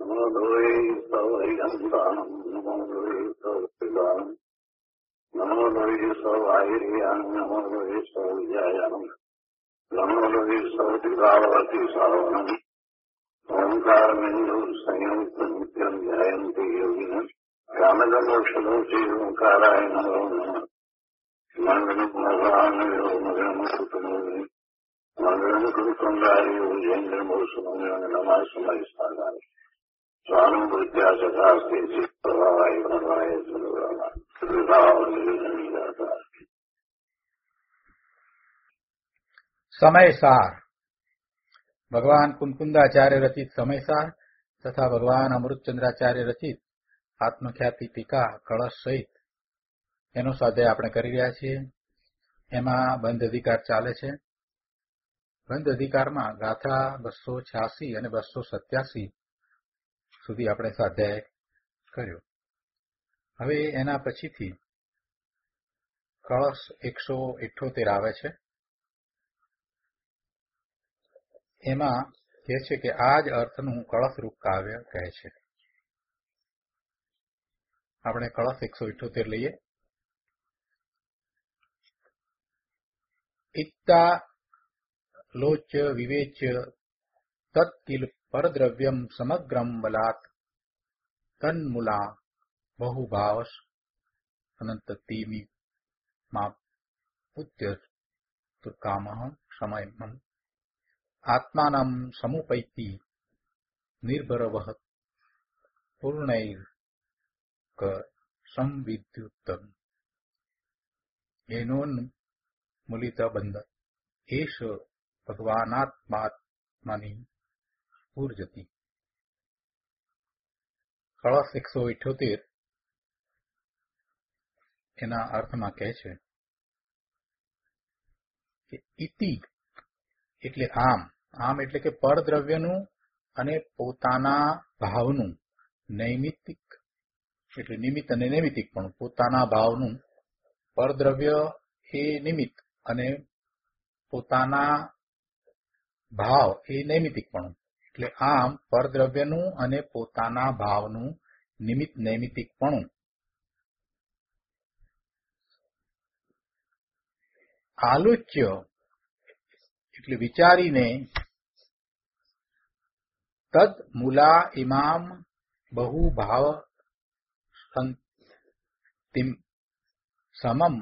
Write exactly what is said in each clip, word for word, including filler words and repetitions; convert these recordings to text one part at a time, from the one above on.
નમો દ્વૈ સવૈરંતાણમ નમો દ્વૈ સવપિદાનમ નમો દ્વૈ સવાહિર્યાન નમો દ્વૈ સવિજયાનમ નમો દ્વૈ સવપિદાવતી સાવનમ ઓંકારમિંદુ સંયુક્ત નિત્યમ ધ્યાયંતિ યોગિન કામદમોક્ષદોષી ઓંકારાય નમો નમઃ મંગલમ ભગવાન મગનમ સુતમોગિ મંગલમ કૃતંગારી ઉજેન્દ્રમોસુમય નમઃ સમય સાગારી સ્વામી ભૂત્યા સદાસ્તે ચિત્તવાય ભવાય સર્વમાં સમયસાર ભગવાન કુંકુંદાચાર્ય રચિત સમયસાર તથા ભગવાન અમૃતચંદ્રાચાર્ય રચિત આત્મખ્યાતિ ટીકા કળશ સહિત એનો સ્વાધ્યાય આપણે કરી રહ્યા છીએ. એમાં બંધ અધિકાર ચાલે છે. બંધ અધિકારમાં ગાથા બસો છ્યાસી અને બસો સત્યાસી સુધી આપણે સ્વાધ્યાય કર્યો. હવે એના પછીથી કળશ એકસો ઇઠ્ઠોતેર આવે છે. એમાં કહે છે કે આ જ અર્થનું કળશરૂપ કાવ્ય કહે છે. આપણે કળશ એકસો ઇઠ્ઠોતેર લઈએ. ઇત્તા લોચ વિવેચ્ય તત્કિલ પરદ્રવ્યમ સમગ્રમ બલાત તન્મૂલા બહુભાવસ અનંતતિમિ મા પુત્ય કામ સમયમ આત્માનમ સમુપૈતિ નિર્ભરવહ પૂર્ણૈર ક સંવિદ્યુતમ એનોન મુલિત બંધ એષ ભગવાનાત્માત્માની પૂર્જતી. કળશ એકસો ઇઠ્યોતેર એના અર્થમાં કહે છે કે ઇતિ એટલે આમ આમ એટલે કે પરદ્રવ્યનું અને પોતાના ભાવનું નૈમિતિક એટલે નિમિત્ત અને નૈમિતિક પણ પોતાના ભાવનું પરદ્રવ્ય એ નિમિત્ત અને પોતાના ભાવ એ નૈમિતિક પણ એટલે આમ પરદ્રવ્યનું અને પોતાના ભાવનું નિમિત્ત નૈમિતિક પણ આલોચ્ય એટલે વિચારીને તદ મૂલા ઇમામ બહુ ભાવ સમમ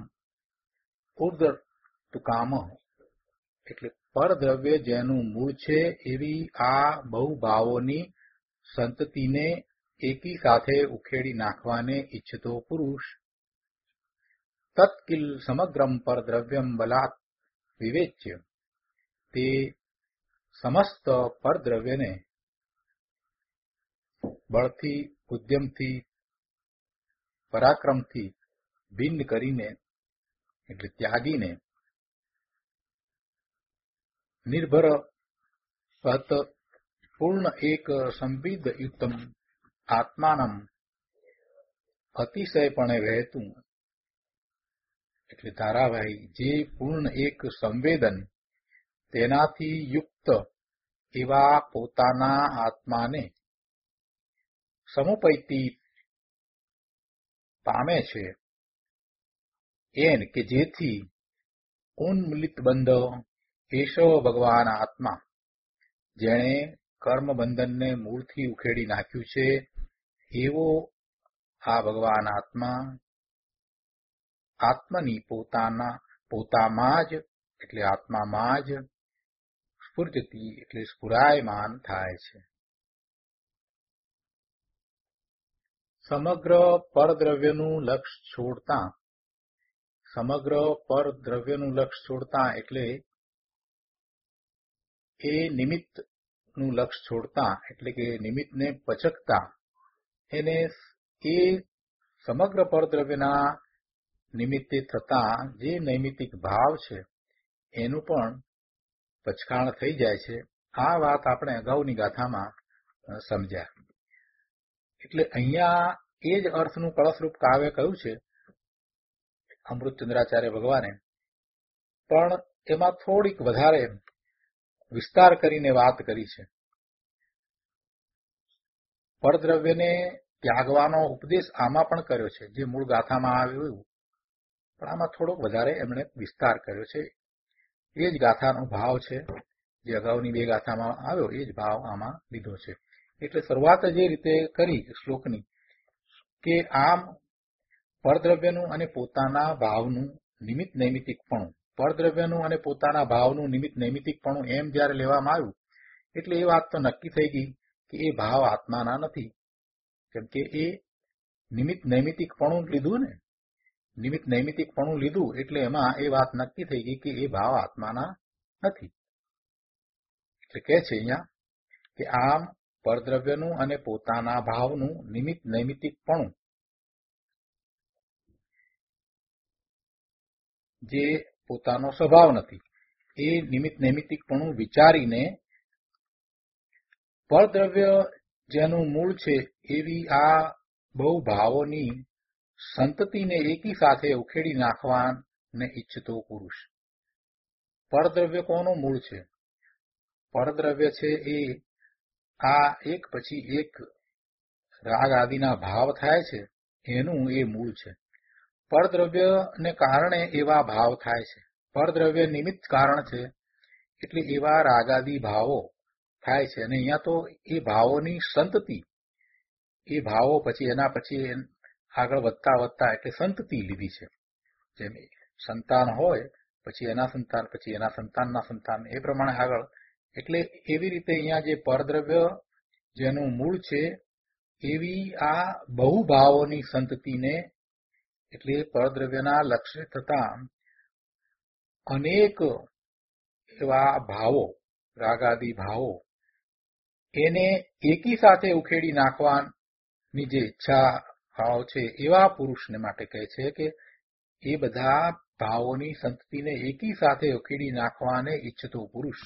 ઉર્ધતુકામ એટલે પરદ્રવ્ય જેનું મૂળ છે એવી આ બહુ ભાવોની સંતતિને એકી સાથે ઉખેડી નાખવાને ઈચ્છતો પુરુષ તત્કિલ સમગ્રમ પરદ્રવ્યમ બલાત વિવેચ્ય તે સમસ્ત પરદ્રવ્યને બળથી ઉદ્યમથી પરાક્રમથી ભિન્ન કરીને એટલે ત્યાગીને નિર્ભર સત પૂર્ણ એક સંવિદ યુક્તમ આત્માનમ અતિશયપણે વહેતું એટલે ધારાવાહી જે પૂર્ણ એક સંવેદન તેનાથી યુક્ત એવા પોતાના આત્માને સમુપૈતિ પામે છે એન કે જેથી ઉન્મિલિત બંધ એશો ભગવાન આત્મા જેણે કર્મ બંધનને મૂળથી ઉખેડી નાખ્યું છે એવો આ ભગવાન આત્મા આત્મની પોતાના પોતામાં જ એટલે આત્મામાં જ સ્ફુર્જતી એટલે સ્ફુરાયમાન થાય છે. સમગ્ર પરદ્રવ્યનું લક્ષ છોડતા સમગ્ર પરદ્રવ્યનું લક્ષ છોડતા એટલે એ નિમિત્તનું લક્ષ છોડતા એટલે કે નિમિત્તને પચકતા એને એ સમગ્ર પરદ્રવ્યના નિમિત્તે થતા જે નૈમિતિક ભાવ છે એનું પણ પચકાણ થઈ જાય છે. આ વાત આપણે અગાઉની ગાથામાં સમજ્યા. એટલે અહીંયા એ જ અર્થનું કળશરૂપ કાવ્ય કહ્યું છે અમૃતચંદ્રાચાર્ય ભગવાને, પણ એમાં થોડીક વધારે વિસ્તાર કરીને વાત કરી છે. પરદ્રવ્યને ત્યાગવાનો ઉપદેશ આમાં પણ કર્યો છે, જે મૂળ ગાથામાં આવ્યું, પણ આમાં થોડોક વધારે એમણે વિસ્તાર કર્યો છે. એ જ ગાથાનો ભાવ છે, જે અગાઉની બે ગાથામાં આવ્યો એ જ ભાવ આમાં લીધો છે. એટલે શરૂઆત જે રીતે કરી શ્લોકની કે આમ પરદ્રવ્યનું અને પોતાના ભાવનું નિમિત્ત નૈમિતિકપણું, પરદ્રવ્યનું અને પોતાના ભાવનું નિમિત્ત નૈમિતિકપણું એમ જયારે લેવામાં આવ્યું એટલે એ વાત તો નક્કી થઈ ગઈ કે એ ભાવ આત્માના નથી, કેમ કે એ નિમિત્ત નૈમિતિકપણું લીધું ને, નિમિત્ત નૈમિતિકપણું લીધું એટલે એમાં એ વાત નક્કી થઈ ગઈ કે એ ભાવ આત્માના નથી. એટલે કે છે અહીંયા કે આમ પરદ્રવ્યનું અને પોતાના ભાવનું નિમિત્ત નૈમિતિકપણું જે પોતાનો સ્વભાવ નથી, એ નિમિત્ત નૈમિતિકપણું વિચારીને પરદ્રવ્ય જેનું મૂળ છે એવી આ બહુ ભાવોની સંતતિને એકી સાથે ઉખેડી નાખવાને ઈચ્છતો પુરુષ. પરદ્રવ્ય કોનું મૂળ છે? પરદ્રવ્ય છે એ આ એક પછી એક રાગ આદિના ભાવ થાય છે એનું એ મૂળ છે. પરદ્રવ્યને કારણે એવા ભાવ થાય છે, પરદ્રવ્ય નિમિત્ત કારણ છે એટલે એવા રાગાદી ભાવો થાય છે. અને અહીંયા તો એ ભાવોની સંતતિ, એ ભાવો પછી એના પછી આગળ વધતા વધતા એટલે સંતતિ લીધી છે. જેમ સંતાન હોય પછી એના સંતાન, પછી એના સંતાનના સંતાન, એ પ્રમાણે આગળ. એટલે એવી રીતે અહીંયા જે પરદ્રવ્ય જેનું મૂળ છે એવી આ બહુ ભાવોની સંતતિને, એટલે પરદ્રવ્યના લક્ષ્ય થતા અનેક એવા ભાવો, રાગાદી ભાવો, એને એકી સાથે ઉખેડી નાખવાની જે ઈચ્છા ભાવ છે એવા પુરુષને માટે કહે છે કે એ બધા ભાવોની સંતતિને એકી સાથે ઉખેડી નાખવાને ઈચ્છતો પુરુષ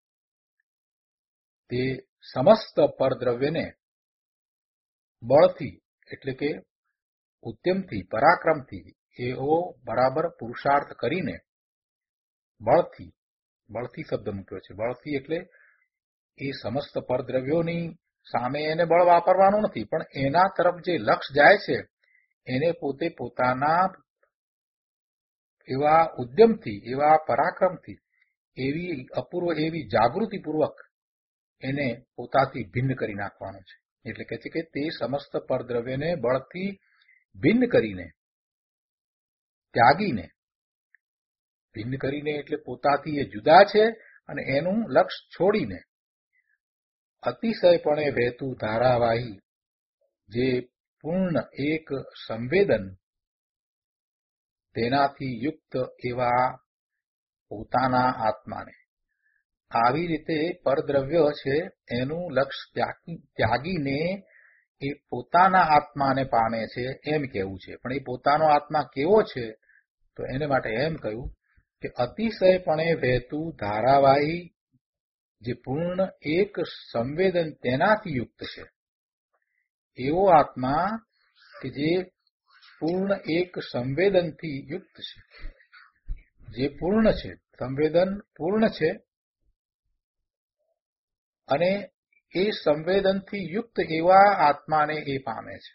તે સમસ્ત પરદ્રવ્યને બળથી એટલે કે ઉદ્યમથી, પરાક્રમથી એવો બરાબર પુરુષાર્થ કરીને, બળથી, બળથી શબ્દ મૂક્યો છે, બળથી એટલે એ સમસ્ત પરદ્રવ્યોની સામે એને બળ વાપરવાનું નથી, પણ એના તરફ જે લક્ષ જાય છે એને પોતે પોતાના એવા ઉદ્યમથી, એવા પરાક્રમથી, એવી અપૂર્વ એવી જાગૃતિપૂર્વક એને પોતાથી ભિન્ન કરી નાખવાનું છે. એટલે કહે છે કે તે સમસ્ત પરદ્રવ્યને બળથી ભિન્ન કરીને, ત્યાગીને, ભિન્ન કરીને એટલે પોતાથી એ જુદા છે અને એનું લક્ષ છોડીને અતિશયપણે વહેતું ધારાવાહી જે પૂર્ણ એક સંવેદન તેનાથી યુક્ત એવા પોતાના આત્માને, આવી રીતે પરદ્રવ્ય છે એનું લક્ષ ત્યાગીને એ પોતાના આત્માને પામે છે એમ કહેવું છે. પણ એ પોતાનો આત્મા કેવો છે તો એને માટે એમ કહ્યું કે અતિશયપણે વહેતું ધારાવાહી જે પૂર્ણ એક સંવેદન તેનાથી યુક્ત છે એવો આત્મા કે જે પૂર્ણ એક સંવેદનથી યુક્ત છે, જે પૂર્ણ છે, સંવેદન પૂર્ણ છે અને એ સંવેદનથી યુક્ત એવા આત્માને એ પામે છે.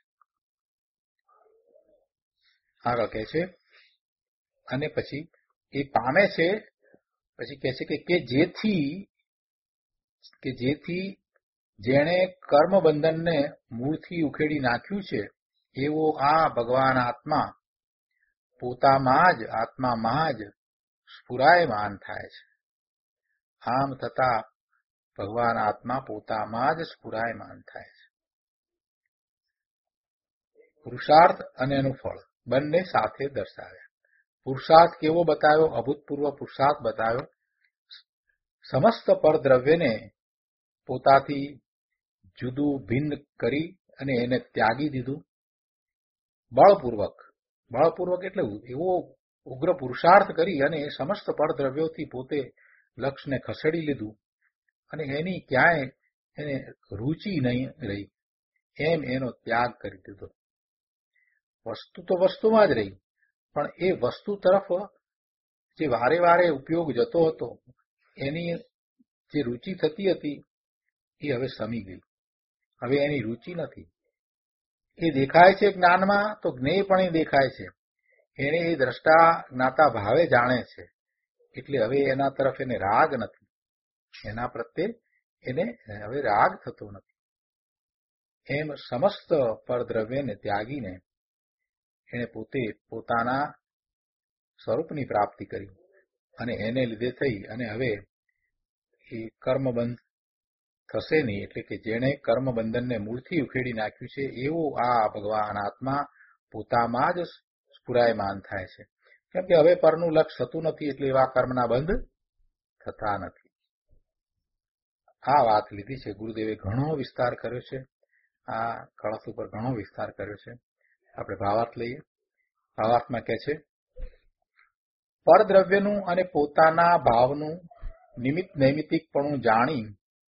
આગળ કહે છે અને પછી એ પામે છે, પછી કહે છે કે કે જેથી કે જેથી જેણે કર્મબંધનને મૂળથી ઉખેડી નાખ્યું છે એવો આ ભગવાન આત્મા પોતામાં જ, આત્મામાં જ સ્ફુરાયમાન થાય છે. આમ થતા ભગવાન આત્મા પોતામાં જ સ્ફુરાયમાન થાય છે. પુરુષાર્થ અને એનું ફળ બંને સાથે દર્શાવ્યા. પુરુષાર્થ કેવો બતાવ્યો? અભૂતપૂર્વ પુરુષાર્થ બતાવ્યો. સમસ્ત પરદ્રવ્યને પોતાથી જુદું ભિન્ન કરી અને એને ત્યાગી દીધું બળપૂર્વક. બળપૂર્વક એટલે એવો ઉગ્ર પુરુષાર્થ કરી અને સમસ્ત પરદ્રવ્યોથી પોતે લક્ષ્યને ખસેડી લીધું અને એની ક્યાંય એને રુચિ નહીં રહી એમ એનો ત્યાગ કરી દીધો. વસ્તુ તો વસ્તુમાં જ રહી, પણ એ વસ્તુ તરફ જે વારે વારે ઉપયોગ જતો હતો એની જે રુચિ થતી હતી એ હવે શમી ગઈ. હવે એની રુચિ નથી. એ દેખાય છે જ્ઞાનમાં તો જ્ઞેય પણ એ દેખાય છે. એને એ દ્રષ્ટા જ્ઞાતા ભાવે જાણે છે. એટલે હવે એના તરફ એને રાગ નથી. એના પ્રત્યે એને હવે રાગ થતો નથી. એમ સમસ્ત પરદ્રવ્યને ત્યાગીને એને પોતે પોતાના સ્વરૂપની પ્રાપ્તિ કરી અને એને લીધે થઈ અને હવે એ કર્મબંધ થશે નહીં. એટલે કે જેણે કર્મબંધનને મૂળથી ઉખેડી નાખ્યું છે એવું આ ભગવાન આત્મા પોતામાં જ સ્ફુરાયમાન થાય છે. કેમ કે હવે પરનું લક્ષ્ય થતું નથી એટલે એવા કર્મના બંધ થતા નથી. આ વાત લીધી છે. ગુરુદેવે ઘણો વિસ્તાર કર્યો છે. આ કળશ ઉપર ઘણો વિસ્તાર કર્યો છે. આપણે ભાવાર્થ લઈએ. ભાવાર્થમાં કહે છે, પરદ્રવ્યનું અને પોતાના ભાવનું નિમિત્ત નૈમિતિકપણું જાણી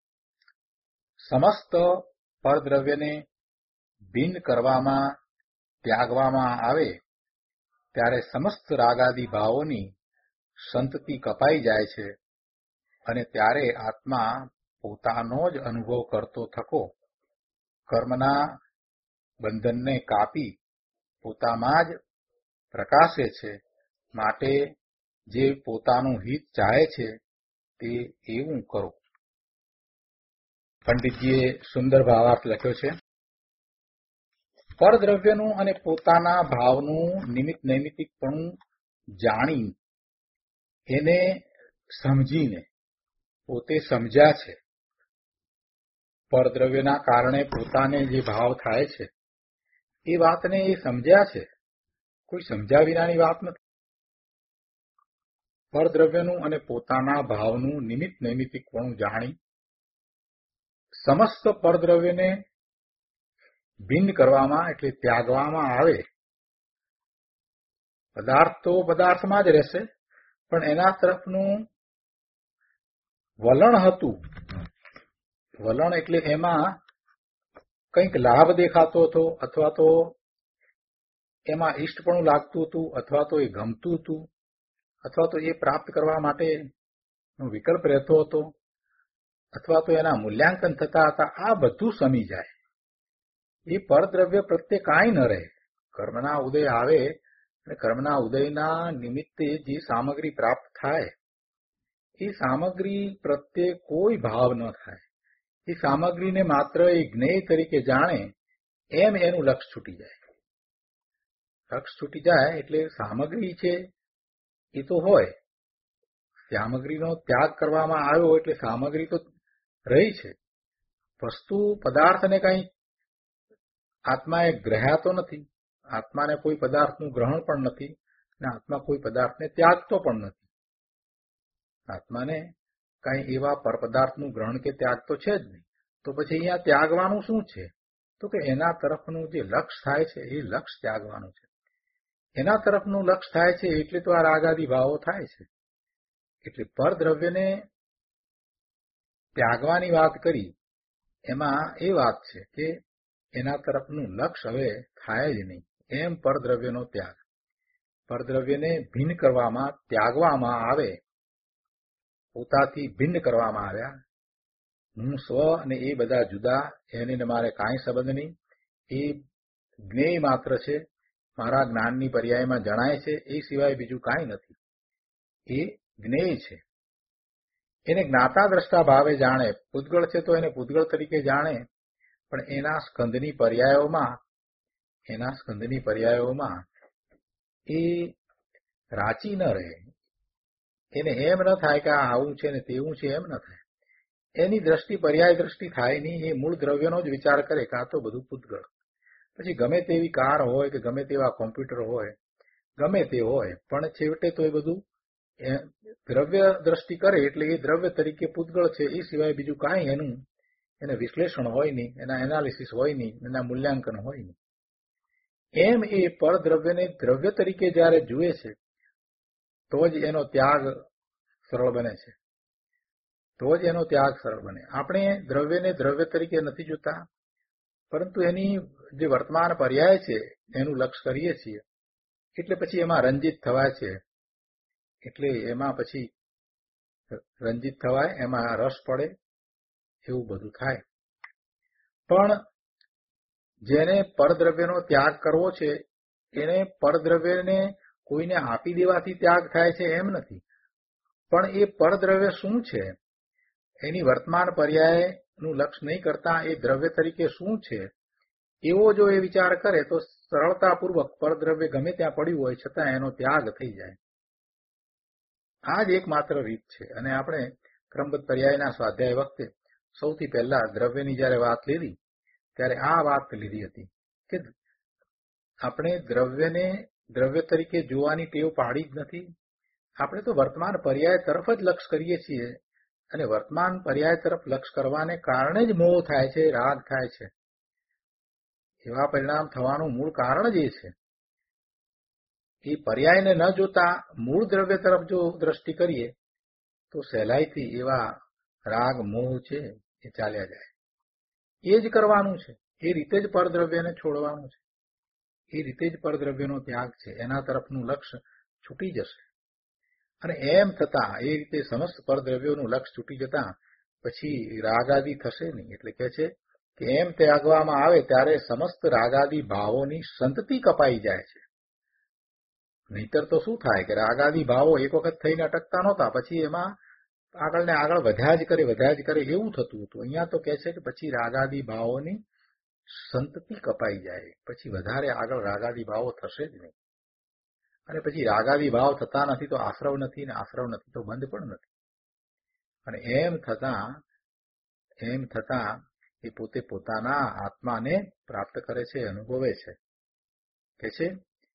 સમસ્ત પરદ્રવ્યને ભિન્ન કરવામાં ત્યાગવામાં આવે ત્યારે સમસ્ત રાગાદી ભાવોની સંતતિ કપાઈ જાય છે અને ત્યારે આત્મા પોતાનો જ અનુભવ કરતો થકો કર્મના બંધનને કાપી પોતામાં જ પ્રકાશે છે. માટે જે પોતાનું હિત ચાહે છે તે એવું કરો. પંડિતજીએ સુંદર ભાવાર્થ લખ્યો છે. પરદ્રવ્યનું અને પોતાના ભાવનું નિમિત્ત નૈમિતિકપણું જાણી એને સમજીને પોતે સમજ્યા છે. પરદ્રવ્યના કારણે પોતાને જે ભાવ થાય છે એ વાતને એ સમજ્યા છે. કોઈ સમજ્યા વિનાની વાત નથી. પરદ્રવ્યનું અને પોતાના ભાવનું નિમિત્ત નૈમિતિકપણું જાણી સમસ્ત પરદ્રવ્યને ભિન્ન કરવામાં એટલે ત્યાગવામાં આવે. પદાર્થ તો પદાર્થમાં જ રહેશે પણ એના તરફનું વલણ હતું. વલણ એટલે એમાં કંઈક લાભ દેખાતો હતો અથવા તો એમાં ઈષ્ટપણું લાગતું હતું અથવા તો એ ગમતું હતું અથવા તો એ પ્રાપ્ત કરવા માટે વિકલ્પ રહેતો હતો અથવા તો એના મૂલ્યાંકન થતા હતા. આ બધું સમી જાય. એ પરદ્રવ્ય પ્રત્યે કાંઈ ન રહે. કર્મના ઉદય આવે અને કર્મના ઉદયના નિમિત્તે જે સામગ્રી પ્રાપ્ત થાય એ સામગ્રી પ્રત્યે કોઈ ભાવ ન થાય. એ સામગ્રીને માત્ર એ જ્ઞેય તરીકે જાણે એમ એનું લક્ષ છૂટી જાય. લક્ષ છૂટી જાય એટલે સામગ્રી છે એ તો હોય. સામગ્રીનો ત્યાગ કરવામાં આવ્યો એટલે સામગ્રી તો રહી છે. વસ્તુ પદાર્થને કંઈ આત્માએ ગ્રહ્યાતો નથી. આત્માને કોઈ પદાર્થનું ગ્રહણ પણ નથી અને આત્મા કોઈ પદાર્થને ત્યાગતો પણ નથી. આત્માને કઈ એવા પરપદાર્થનું ગ્રહણ કે ત્યાગ તો છે જ નહીં. તો પછી અહીંયા ત્યાગવાનું શું છે? તો કે એના તરફનું જે લક્ષ થાય છે એ લક્ષ ત્યાગવાનું છે. એના તરફનું લક્ષ થાય છે એટલે તો આ રાગાદી ભાવો થાય છે. એટલે પરદ્રવ્યને ત્યાગવાની વાત કરી એમાં એ વાત છે કે એના તરફનું લક્ષ હવે થાય જ નહીં. એમ પરદ્રવ્યનો ત્યાગ. પરદ્રવ્યને ભિન્ન કરવામાં ત્યાગવામાં આવે. પોતાથી ભિન્ન કરવામાં આવ્યા. હું સ્વ અને એ બધા જુદા, એને મારે કાંઈ સંબંધ નહીં. એ જ્ઞેય માત્ર છે. મારા જ્ઞાનની પર્યાયમાં જણાય છે એ સિવાય બીજું કાંઈ નથી. એ જ્ઞેય છે. એને જ્ઞાતા દ્રષ્ટા ભાવે જાણે. પૂતગળ છે તો એને પૂતગળ તરીકે જાણે પણ એના સ્કંદની પર્યાયોમાં એના સ્કંદની પર્યાયોમાં એ રાચી ન રહે. એને એમ ન થાય કે આ આવું છે ને તેવું છે, એમ ન થાય. એની દ્રષ્ટિ પર્યાય દ્રષ્ટિ થાય નહીં. એ મૂળ દ્રવ્યનો જ વિચાર કરે કે આ તો બધું પૂતગળ. પછી ગમે તેવી કાર હોય કે ગમે તેવા કોમ્પ્યુટર હોય, ગમે તે હોય, પણ છેવટે તો એ બધું દ્રવ્ય દ્રષ્ટિ કરે એટલે એ દ્રવ્ય તરીકે પૂતગળ છે. એ સિવાય બીજું કાંઈ એનું એને વિશ્લેષણ હોય નહીં, એના એનાલિસિસ હોય નહીં, એના મૂલ્યાંકન હોય નહીં. એમ એ પરદ્રવ્યને દ્રવ્ય તરીકે જ્યારે જુએ છે તો જ એનો ત્યાગ સરળ બને છે. તો જ એનો ત્યાગ સરળ બને. આપણે દ્રવ્યને દ્રવ્ય તરીકે નથી જોતા, પરંતુ એની જે વર્તમાન પર્યાય છે એનું લક્ષ્ય કરીએ છીએ. એટલે પછી એમાં રંજિત થવાય છે. એટલે એમાં પછી રંજિત થવાય, એમાં રસ પડે, એવું બધું થાય. પણ જેને પરદ્રવ્યનો ત્યાગ કરવો છે એને પરદ્રવ્યને કોઈને આપી દેવાથી ત્યાગ થાય છે એમ નથી, પણ એ પરદ્રવ્ય શું છે એની વર્તમાન પર્યાયનું લક્ષ્ય નહીં કરતા એ દ્રવ્ય તરીકે શું છે એવો જો એ વિચાર કરે તો સરળતાપૂર્વક પરદ્રવ્ય ગમે ત્યાં પડ્યું હોય છતાં એનો ત્યાગ થઈ જાય. આ જ એકમાત્ર રીત છે. અને આપણે ક્રમબદ્ધ પર્યાયના સ્વાધ્યાય વખતે સૌથી પહેલા દ્રવ્યની જયારે વાત લીધી ત્યારે આ વાત લીધી હતી કે આપણે દ્રવ્યને દ્રવ્ય તરીકે જોવાની ટેવ પાડી જ નથી. આપણે તો વર્તમાન પર્યાય તરફ જ લક્ષ કરીએ છીએ અને વર્તમાન પર્યાય તરફ લક્ષ કરવાને કારણે જ મોહ થાય છે, રાગ થાય છે. એવા પરિણામ થવાનું મૂળ કારણ જ એ છે. એ પર્યાયને ન જોતા મૂળ દ્રવ્ય તરફ જો દ્રષ્ટિ કરીએ તો સહેલાઈથી એવા રાગ મોહ છે એ ચાલ્યા જાય. એ જ કરવાનું છે. એ રીતે જ પરદ્રવ્યને છોડવાનું છે. એ રીતે જ પરદ્રવ્યનો ત્યાગ છે. એના તરફનું લક્ષ્ય છૂટી જશે. અને એમ થતા એ રીતે સમસ્ત પરદ્રવ્યોનું લક્ષ્ય છૂટી જતા પછી રાગાદી થશે નહીં. એટલે કે છે કે એમ ત્યાગવામાં આવે ત્યારે સમસ્ત રાગાદી ભાવોની સંતતિ કપાઈ જાય છે. નહીતર તો શું થાય કે રાગાદી ભાવો એક વખત થઈને અટકતા નહોતા, પછી એમાં આગળ ને આગળ વધ્યા જ કરે વધ્યા જ કરે એવું થતું હતું. અહીંયા તો કહે છે કે પછી રાગાદી ભાવોની સંતતિ કપાઈ જાય, પછી વધારે આગળ રાગાદી ભાવો થશે જ નહીં. અને પછી રાગાદી ભાવ થતા નથી તો આશ્રવ નથી, ને આશ્રવ નથી તો બંધ પણ નથી. અને એમ થતા એમ થતા એ પોતે પોતાના આત્માને પ્રાપ્ત કરે છે, અનુભવે છે. કે છે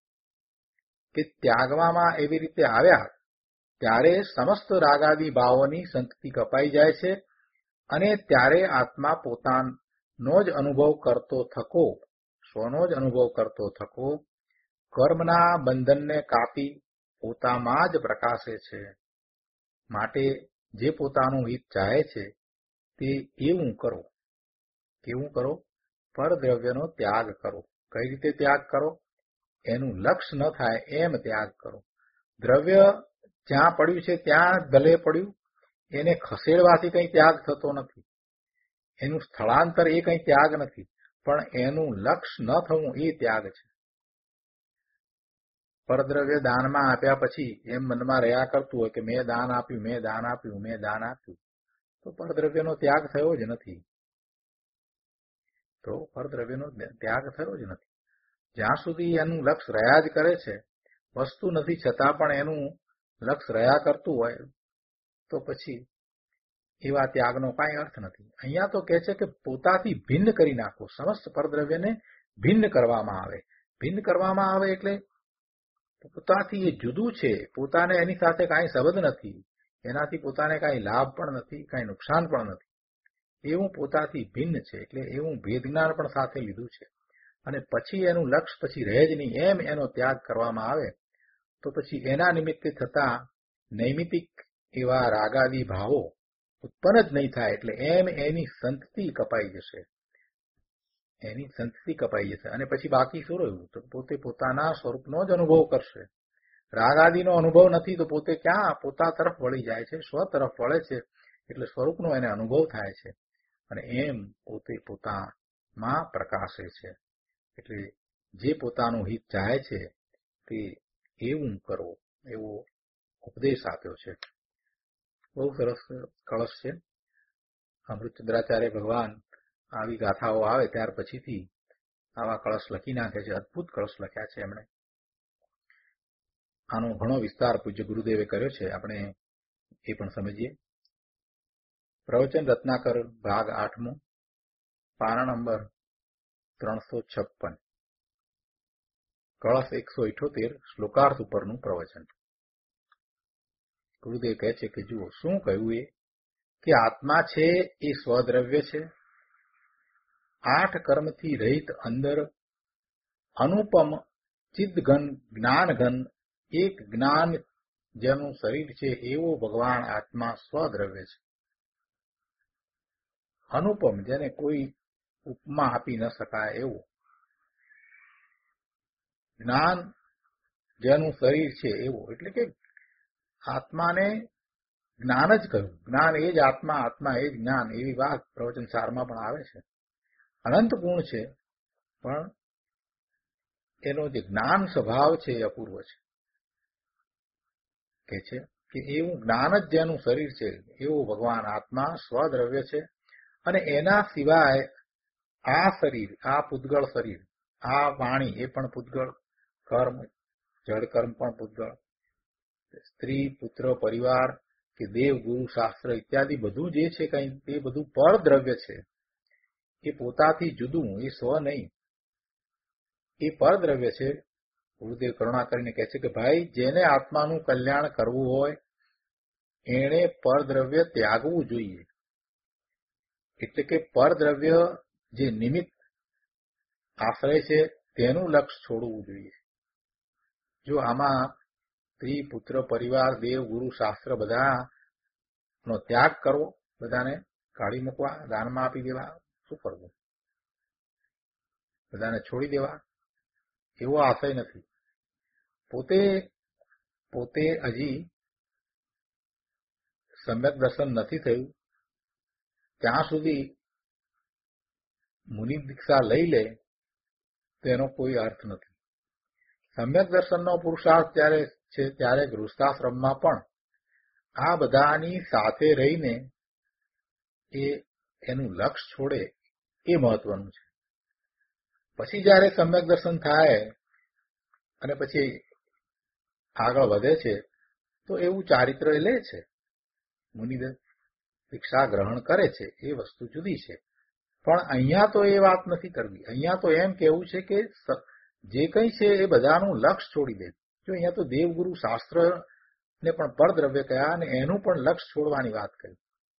કે ત્યાગવામાં એવી રીતે આવ્યા ત્યારે સમસ્ત રાગાદી ભાવોની સંતતિ કપાઈ જાય છે અને ત્યારે આત્મા પોતાનો જ અનુભવ કરતો થકો, સ્વનો જ અનુભવ કરતો થકો કર્મના બંધનને કાપી પોતામાં જ પ્રકાશે છે. માટે જે પોતાનું હિત ચાહે છે તે એવું કરો. કેવું કરો? પરદ્રવ્યનો ત્યાગ કરો. કઈ રીતે ત્યાગ કરો? એનું લક્ષ્ય ન થાય એમ ત્યાગ કરો. દ્રવ્ય જ્યાં પડ્યું છે ત્યાં ભલે પડ્યું, એને ખસેડવાથી કંઈ ત્યાગ થતો નથી. એનું સ્થળાંતર એ કંઈ ત્યાગ નથી, પણ એનું લક્ષ્ય ન થવું એ ત્યાગ છે. પરદ્રવ્ય દાનમાં આપ્યા પછી એમ મનમાં રહ્યા કરતું હોય કે મેં દાન આપ્યું, મેં દાન આપ્યું, મેં દાન આપ્યું, તો પરદ્રવ્યનો ત્યાગ થયો જ નથી. તો પરદ્રવ્યનો ત્યાગ થયો જ નથી. જ્યાં સુધી એનું લક્ષ્ય રહ્યા જ કરે છે, વસ્તુ નથી છતાં પણ એનું લક્ષ્ય રહ્યા કરતું હોય તો પછી એવા ત્યાગનો કાંઈ અર્થ નથી. અહીંયા તો કહે છે કે પોતાથી ભિન્ન કરી નાખો. સમસ્ત પરદ્રવ્યને ભિન્ન કરવામાં આવે. ભિન્ન કરવામાં આવે એટલે પોતાથી એ જુદું છે, પોતાને એની સાથે કાંઈ સંબંધ નથી, એનાથી પોતાને કાંઈ લાભ પણ નથી, કાંઈ નુકસાન પણ નથી. એવું પોતાથી ભિન્ન છે એટલે એવું ભેદ જ્ઞાન પણ સાથે લીધું છે. અને પછી એનું લક્ષ્ય પછી રહે જ નહીં એમ એનો ત્યાગ કરવામાં આવે તો પછી એના નિમિત્તે થતા નૈમિતિક એવા રાગાદી ભાવો ઉત્પન્ન જ નહીં થાય. એટલે એમ એની સંતતિ કપાઈ જશે, એની સંતતિ કપાઈ જશે. અને પછી બાકી શું રહ્યું? તો પોતે પોતાના સ્વરૂપનો જ અનુભવ કરશે. રાગાદીનો અનુભવ નથી તો પોતે ક્યાં પોતા તરફ વળી જાય છે, સ્વ તરફ વળે છે. એટલે સ્વરૂપનો એને અનુભવ થાય છે અને એમ પોતે પોતામાં પ્રકાશે છે. એટલે જે પોતાનું હિત ચાહે છે તે એવું કરો એવો ઉપદેશ આપ્યો છે. બહુ સરસ કળશ છે. અમૃતચંદ્રાચાર્ય ભગવાન આવી ગાથાઓ આવે ત્યાર પછીથી આવા કળશ લખી નાખે છે. અદભુત કળશ લખ્યા છે એમણે. આનો ઘણો વિસ્તાર પૂજ્ય ગુરુદેવે કર્યો છે. આપણે એ પણ સમજીએ. પ્રવચન રત્નાકર ભાગ આઠમો, પાના નંબર ત્રણસો છપ્પન, કળશ એકસો ઇઠોતેર, શ્લોકાર્થ ઉપરનું પ્રવચન. ગુરુદેવ કહે છે કે જુઓ શું કહ્યું એ કે આત્મા છે એ સ્વદ્રવ્ય છે. આઠ કર્મથી રહિત અંદર અનુપમ ચિદઘન જ્ઞાનઘન એક જ્ઞાન જેનું શરીર છે એવો ભગવાન આત્મા સ્વદ્રવ્ય છે. અનુપમ, જેને કોઈ ઉપમા આપી ન શકાય એવું જ્ઞાન જેનું શરીર છે એવું. એટલે કે આત્માને જ્ઞાન જ કહ્યું. જ્ઞાન એ જ આત્મા, આત્મા એ જ જ્ઞાન, એવી વાત પ્રવચન સારમાં પણ આવે છે. અનંત ગુણ છે, પણ એનો જે જ્ઞાન સ્વભાવ છે એ અપૂર્વ છે. કે છે કે એવું જ્ઞાન જ જેનું શરીર છે એવું ભગવાન આત્મા સ્વદ્રવ્ય છે. અને એના સિવાય આ શરીર, આ પૂતગળ શરીર, આ વાણી એ પણ પૂતગળ, કર્મ, જળ કર્મ પણ પૂતગળ, સ્ત્રી, પુત્ર, પરિવાર કે દેવ, ગુરુ, શાસ્ત્ર ઇત્યાદિ બધું જે છે કઈ તે બધું પરદ્રવ્ય છે. એ પોતાથી જુદું, એ સ્વ નહીં, એ પરદ્રવ્ય છે. ગુરુદેવ કરુણા કરીને કહે છે કે ભાઈ, જેને આત્માનું કલ્યાણ કરવું હોય એણે પરદ્રવ્ય ત્યાગવું જોઈએ. એટલે કે પરદ્રવ્ય જે નિમિત્ત આશ્રય છે તેનું લક્ષ્ય છોડવું જોઈએ. જો આમાં સ્ત્રી, પુત્ર, પરિવાર, દેવ, ગુરુ, શાસ્ત્ર બધાનો ત્યાગ કરવો, બધાને કાઢી મૂકવા, દાનમાં આપી દેવા, શું કરવું? બધાને છોડી દેવા, એવો આશય નથી. પોતે પોતે હજી સમ્યક દર્શન નથી થયું ત્યાં સુધી મુનિ દીક્ષા લઈ લે તેનો કોઈ અર્થ નથી. સમ્યક દર્શનનો પુરુષાર્થ ત્યારે છે ત્યારે ગૃહસ્થાશ્રમમાં પણ આ બધાની સાથે રહીને એ એનું લક્ષ્ય છોડે એ મહત્વનું છે. પછી જયારે સમ્યક દર્શન થાય અને પછી આગળ વધે છે તો એવું ચારિત્ર લે છે, મુનિ દીક્ષા ગ્રહણ કરે છે, એ વસ્તુ જુદી છે. પણ અહીંયા તો એ વાત નથી કરવી. અહીંયા તો એમ કેવું છે કે જે કંઈ છે એ બધાનું લક્ષ્ય છોડી દે. જો અહીંયા તો દેવગુરુ શાસ્ત્રને પણ પરદ્રવ્ય કહ્યા અને એનું પણ લક્ષ્ય છોડવાની વાત કરી.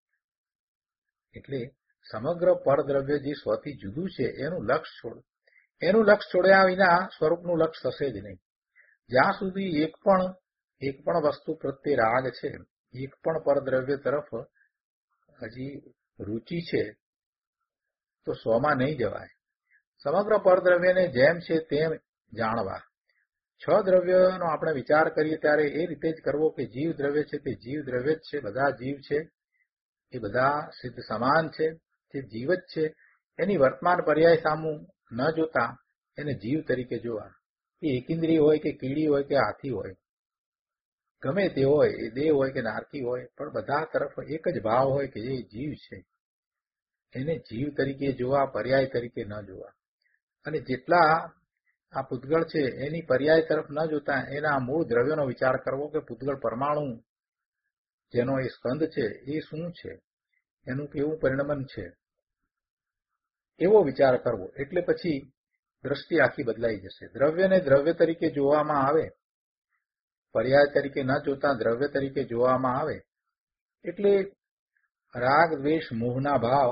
એટલે સમગ્ર પરદ્રવ્ય જે સ્વથી જુદું છે એનું લક્ષ્ય છોડ, એનું લક્ષ્ય છોડ્યા વિના સ્વરૂપનું લક્ષ્ય થશે જ નહીં. જ્યાં સુધી એક પણ એક પણ વસ્તુ પ્રત્યે રાગ છે, એક પણ પરદ્રવ્ય તરફ હજી રુચિ છે, તો સ્વમાં નહીં જવાય. સમગ્ર પરદ્રવ્યને જેમ છે તેમ જાણવા. છ દ્રવ્યનો આપણે વિચાર કરીએ ત્યારે એ રીતે જ કરવો કે જીવ દ્રવ્ય છે તે જીવ દ્રવ્ય જ છે, બધા જીવ છે, એ બધા સિદ્ધ સમાન છે, જે જીવ જ છે. એની વર્તમાન પર્યાય સામું ન જોતા એને જીવ તરીકે જોવા. એ એકેન્દ્રિય હોય કે કીડી હોય કે હાથી હોય, ગમે તે હોય, એ દેવ હોય કે નારકી હોય, પણ બધા તરફ એક જ ભાવ હોય કે એ જીવ છે. એને જીવ તરીકે જોવા, પર્યાય તરીકે ન જોવા. અને જેટલા આ પૂતગળ છે એની પર્યાય તરફ ન જોતા એના મૂળ દ્રવ્યનો વિચાર કરવો કે પૂતગળ પરમાણુ જેનો એ સ્કંદ છે એ શું છે, એનું કેવું પરિણમન છે, એવો વિચાર કરવો. એટલે પછી દ્રષ્ટિ આખી બદલાઈ જશે. દ્રવ્યને દ્રવ્ય તરીકે જોવામાં આવે, પર્યાય તરીકે ન જોતા દ્રવ્ય તરીકે જોવામાં આવે, એટલે રાગ, દ્વેષ, મોહના ભાવ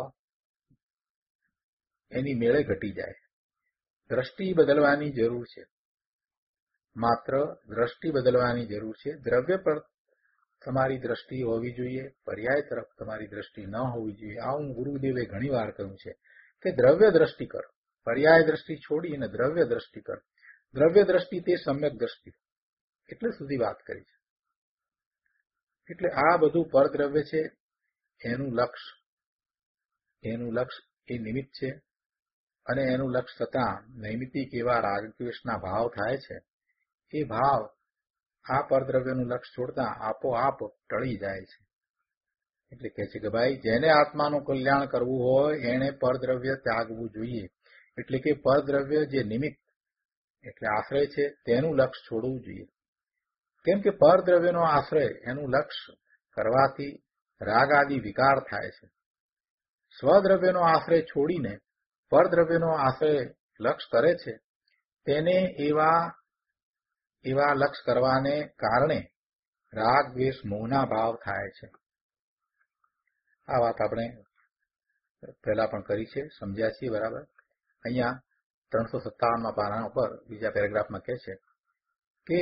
એની મેળે ઘટી જાય. દ્રષ્ટિ બદલવાની જરૂર છે, માત્ર દ્રષ્ટિ બદલવાની જરૂર છે. દ્રવ્ય પર તમારી દ્રષ્ટિ હોવી જોઈએ, પર્યાય તરફ તમારી દ્રષ્ટિ ન હોવી જોઈએ. આવું ગુરુદેવે ઘણી વાર કહ્યું છે કે દ્રવ્ય દ્રષ્ટિ કર, પર્યાય દ્રષ્ટિ છોડી અને દ્રવ્ય દ્રષ્ટિ કર. દ્રવ્ય દ્રષ્ટિ તે સમ્યક દ્રષ્ટિ, એટલે સુધી વાત કરી છે. એટલે આ બધું પરદ્રવ્ય છે, એનું લક્ષ્ય એનું લક્ષ્ય એ નિમિત્ત છે. અને એનું લક્ષ્ય થતાં નૈમિતિક એવા રાગદ્વેષના ભાવ થાય છે. એ ભાવ આ પરદ્રવ્યનું લક્ષ્ય છોડતા આપોઆપ ટળી જાય છે. એટલે કહે છે કે ભાઈ, જેને આત્માનું કલ્યાણ કરવું હોય એણે પરદ્રવ્ય ત્યાગવું જોઈએ. એટલે કે પરદ્રવ્ય જે નિમિત્ત એટલે આશ્રય છે તેનું લક્ષ્ય છોડવું જોઈએ. કેમ કે પરદ્રવ્યનો આશ્રય એનું લક્ષ્ય કરવાથી રાગ આદિ વિકાર થાય છે. સ્વદ્રવ્યનો આશ્રય છોડીને પરદ્રવ્યનો આશ્રય લક્ષ્ય કરે છે, તેને એવા એવા લક્ષ્ય કરવાને કારણે રાગ, દ્વેષ, મોહના ભાવ થાય છે. આ વાત આપણે પહેલા પણ કરી છે, સમજ્યા છીએ બરાબર. અહીંયા ત્રણસો સત્તાવનમાં પાના ઉપર બીજા પેરેગ્રાફમાં કહે છે કે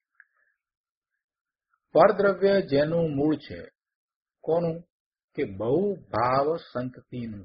પરદ્રવ્ય જેનું મૂળ છે, કોનું? કે બહુ ભાવ સંતતિનું.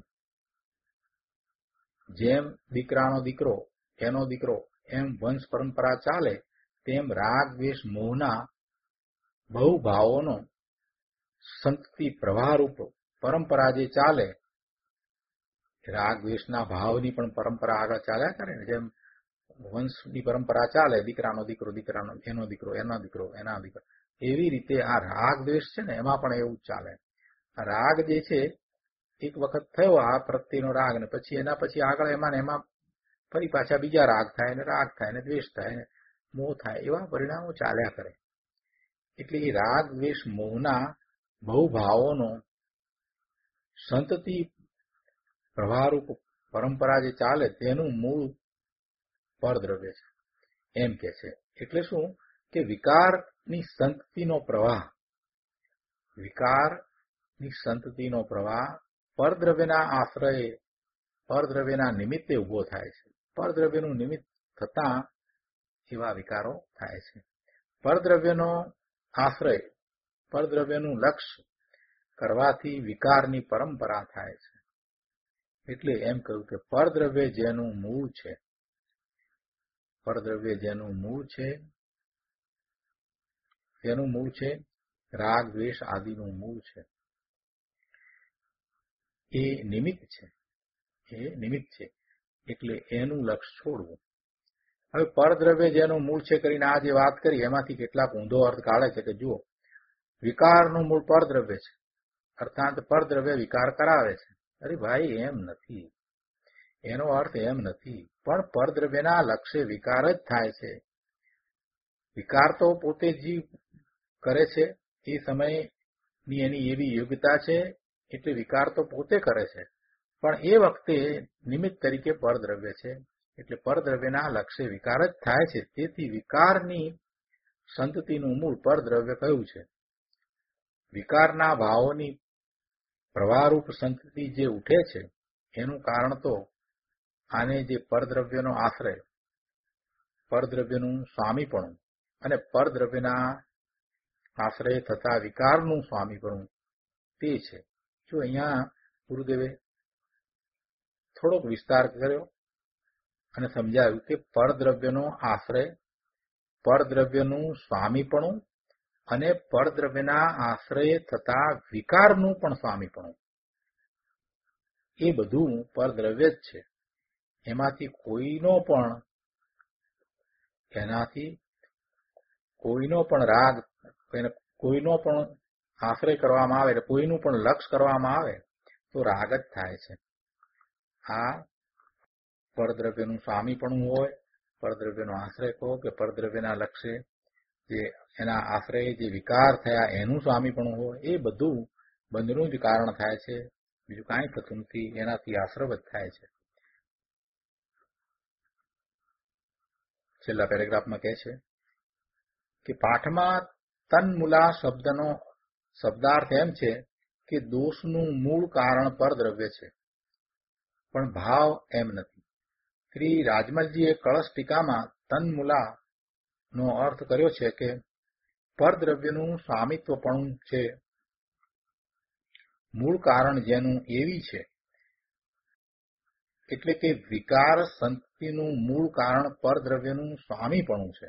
જેમ દીકરાનો દીકરો, એનો દીકરો, એમ વંશ પરંપરા ચાલે, તેમ રાગ, દ્વેષ, મોહના બહુ ભાવોનો સંતતિ પ્રવાહરૂપ પરંપરા જે ચાલે રાગ દ્વેષના ભાવની પણ પરંપરા આગળ ચાલ્યા કરે ને, જેમ વંશની પરંપરા ચાલે, દીકરાનો દીકરો દીકરાનો એનો દીકરો એનો દીકરો એના દીકરો, એવી રીતે આ રાગ દ્વેષ છે ને એમાં પણ એવું ચાલે. આ રાગ જે છે એક વખત થયો આ પ્રત્યેનો રાગ, ને પછી એના પછી આગળ એમાં ને એમાં ફરી પાછા બીજા રાગ થાય ને રાગ થાય ને દ્વેષ થાય ને મોહ થાય, એવા પરિણામો ચાલ્યા કરે. એટલે એ રાગ દ્વેષ મોહના બહુ ભાવોનો સંતતિ પ્રવાહરૂપ પરંપરા જે ચાલે તેનું મૂળ પરદ્રવ્ય છે એમ કે છે. એટલે શું કે વિકારની સંતતિનો પ્રવાહ, વિકારની સંતતિનો પ્રવાહ પરદ્રવ્યના આશ્રયે, પરદ્રવ્યના નિમિત્તે ઉભો થાય છે. પરદ્રવ્યનું નિમિત્ત થતા એવા વિકારો થાય છે. પરદ્રવ્યનો આશ્રય, પરદ્રવ્યનું લક્ષ્ય કરવાથી વિકારની પરંપરા થાય છે. એટલે એમ કહ્યું કે પરદ્રવ્ય જેનું મૂળ છે, પરદ્રવ્ય જેનું મૂળ છે, જેનું મૂળ છે રાગ દ્વેષ આદિનું મૂળ છે, એ નિમિત્ત છે, એ નિમિત્ત છે. એટલે એનું લક્ષ્ય છોડવું. હવે પરદ્રવ્ય જેનું મૂળ છે કરીને આ જે વાત કરી એમાંથી કેટલાક ઊંધો અર્થ કાઢે છે કે જુઓ, વિકારનું મૂળ પરદ્રવ્ય છે, અર્થાત પરદ્રવ્ય વિકાર કરાવે છે. અરે ભાઈ, એમ નથી, એનો અર્થ એમ નથી. પણ પરદ્રવ્યના લક્ષ્ય વિકાર જ થાય છે. વિકાર તો પોતે જીવ કરે છે, એ સમયની એની એવી યોગ્યતા છે, એટલે વિકાર તો પોતે કરે છે. પણ એ વખતે નિમિત્ત તરીકે પરદ્રવ્ય છે, એટલે પરદ્રવ્યના લક્ષ્ય વિકાર જ થાય છે. તેથી વિકારની સંતતિનું મૂળ પરદ્રવ્ય કયું છે. વિકારના ભાવોની પ્રવાહરૂપ સંતતિ જે ઉઠે છે એનું કારણ તો આને જે પરદ્રવ્યનો આશ્રય, પરદ્રવ્યનું સ્વામીપણું અને પરદ્રવ્યના આશ્રય થતા વિકારનું સ્વામીપણું તે છે. જો અહીંયા ગુરુદેવે થોડોક વિસ્તાર કર્યો અને સમજાવ્યું કે પરદ્રવ્યનો આશ્રય, પરદ્રવ્યનું સ્વામીપણું અને પરદ્રવ્યના આશ્રય થતા વિકારનું પણ સ્વામીપણું, એ બધું પરદ્રવ્ય જ છે. એમાંથી કોઈનો પણ એનાથી કોઈનો પણ રાગ, કોઈનો પણ આશ્રય કરવામાં આવે, કોઈનું પણ લક્ષ્ય કરવામાં આવે તો રાગ જ થાય છે. આ પરદ્રવ્યનું સ્વામીપણું હોય, પરદ્રવ્યનો આશ્રય કહો કે પરદ્રવ્યના લક્ષ્ય જે એના આશ્રય જે વિકાર થયા એનું સ્વામીપણું હોય, એ બધું બંધનું જ કારણ થાય છે. બીજું કાંઈ થતું નથી, એનાથી આશ્રવ જ થાય છે. છેલ્લા પેરેગ્રાફમાં કહે છે કે પાઠમાં તન્મૂલા શબ્દનો શબ્દાર્થ એમ છે કે દોષનું મૂળ કારણ પરદ્રવ્ય છે, પણ ભાવ એમ નથી. શ્રી રાજમલજીએ કળશ ટીકામાં તન્મૂલા નો અર્થ કર્યો છે કે પરદ્રવ્યનું સ્વામિત્વપણું છે, મૂળ કારણ જેનું એવી છે. એટલે કે વિકાર સંતતિનું મૂળ કારણ પરદ્રવ્યનું સ્વામીપણું છે.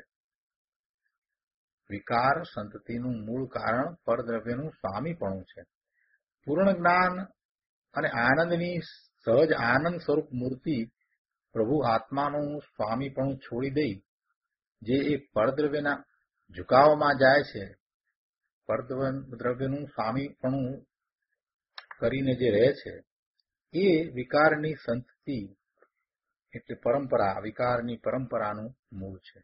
વિકાર સંતતિનું મૂળ કારણ પરદ્રવ્યનું સ્વામીપણું છે. પૂર્ણ જ્ઞાન અને આનંદની સહજ આનંદ સ્વરૂપ મૂર્તિ પ્રભુ આત્માનું સ્વામીપણું છોડી દઈ જે એ પરદ્રવ્યના ઝુકાવમાં જાય છે, પરદ્રવ્યનું સ્વામીપણું કરીને જે રહે છે, એ વિકારની સંતતિ એટલે પરંપરા, વિકારની પરંપરાનું મૂળ છે.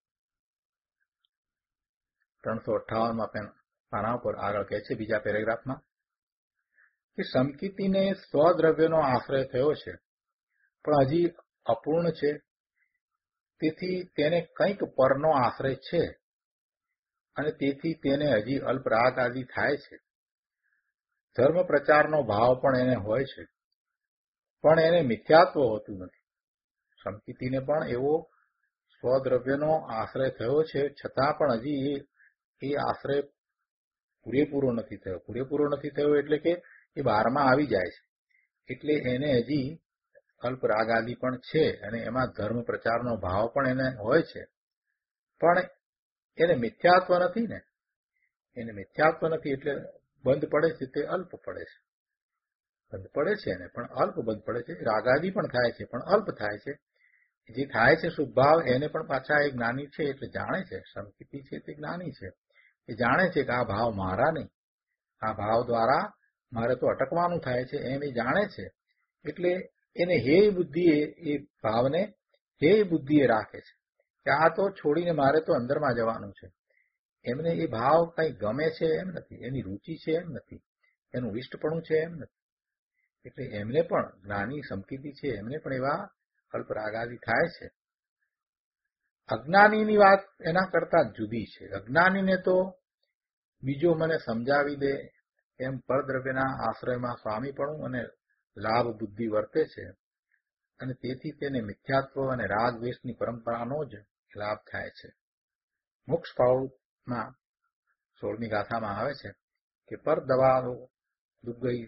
ત્રણસો અઠ્ઠાવનમાં પાના પર આગળ કહે છે બીજા પેરેગ્રાફમાં કે સમકિતિને સ્વદ્રવ્યનો આશ્રય થયો છે, પણ હજી અપૂર્ણ છે. તેથી તેને કંઈક પરનો આશ્રય છે અને તેથી તેને હજી અલ્પરાગ આદિ થાય છે. ધર્મ પ્રચારનો ભાવ પણ એને હોય છે, પણ એને મિથ્યાત્વ હોતું નથી. સમકિતિને પણ એવો સ્વદ્રવ્યનો આશ્રય થયો છે, છતાં પણ હજી એ આશ્રય પૂરેપૂરો નથી થયો. પૂરેપૂરો નથી થયો એટલે કે એ બહારમાં આવી જાય છે, એટલે એને હજી અલ્પ રાગ આદિ પણ છે અને એમાં ધર્મ પ્રચારનો ભાવ પણ એને હોય છે, પણ એને મિથ્યાત્વ નથી ને. એને મિથ્યાત્વ નથી એટલે બંધ પડે છે તે અલ્પ પડે છે. બંધ પડે છે એને પણ અલ્પ બંધ પડે છે. રાગાદી પણ થાય છે પણ અલ્પ થાય છે. જે થાય છે શુભભાવ એને પણ પાછા એ જ્ઞાની છે એટલે જાણે છે. સંકિતિ છે તે જ્ઞાની છે, એ જાણે છે કે આ ભાવ મારા નહીં, આ ભાવ દ્વારા મારે તો અટકવાનું થાય છે એમ એ જાણે છે. એટલે એને હે બુદ્ધિએ એ ભાવને હે બુદ્ધિએ રાખે છે કે આ તો છોડીને મારે તો અંદરમાં જવાનું છે. એમને એ ભાવ કઈ ગમે છે એમ નથી, એની રુચિ છે એમ નથી, એનું ઇષ્ટપણું છે એમ નથી. એટલે એમને પણ જ્ઞાની સંકિતિ છે એમને પણ એવા અલ્પ રાગાદી થાય છે. અજ્ઞાનીની વાત એના કરતા જુદી છે. અજ્ઞાનીને તો બીજો મને સમજાવી દે એમ પરદ્રવ્યના આશ્રયમાં સ્વામીપણું અને લાભ બુદ્ધિ વર્તે છે અને તેથી તેને મિથ્યાત્વ અને રાગ દ્વેષની પરંપરાનો જ લાભ થાય છે. મોક્ષ પાઉમાં સોળમી ગાથામાં આવે છે કે પર દવાઓ દુગઈ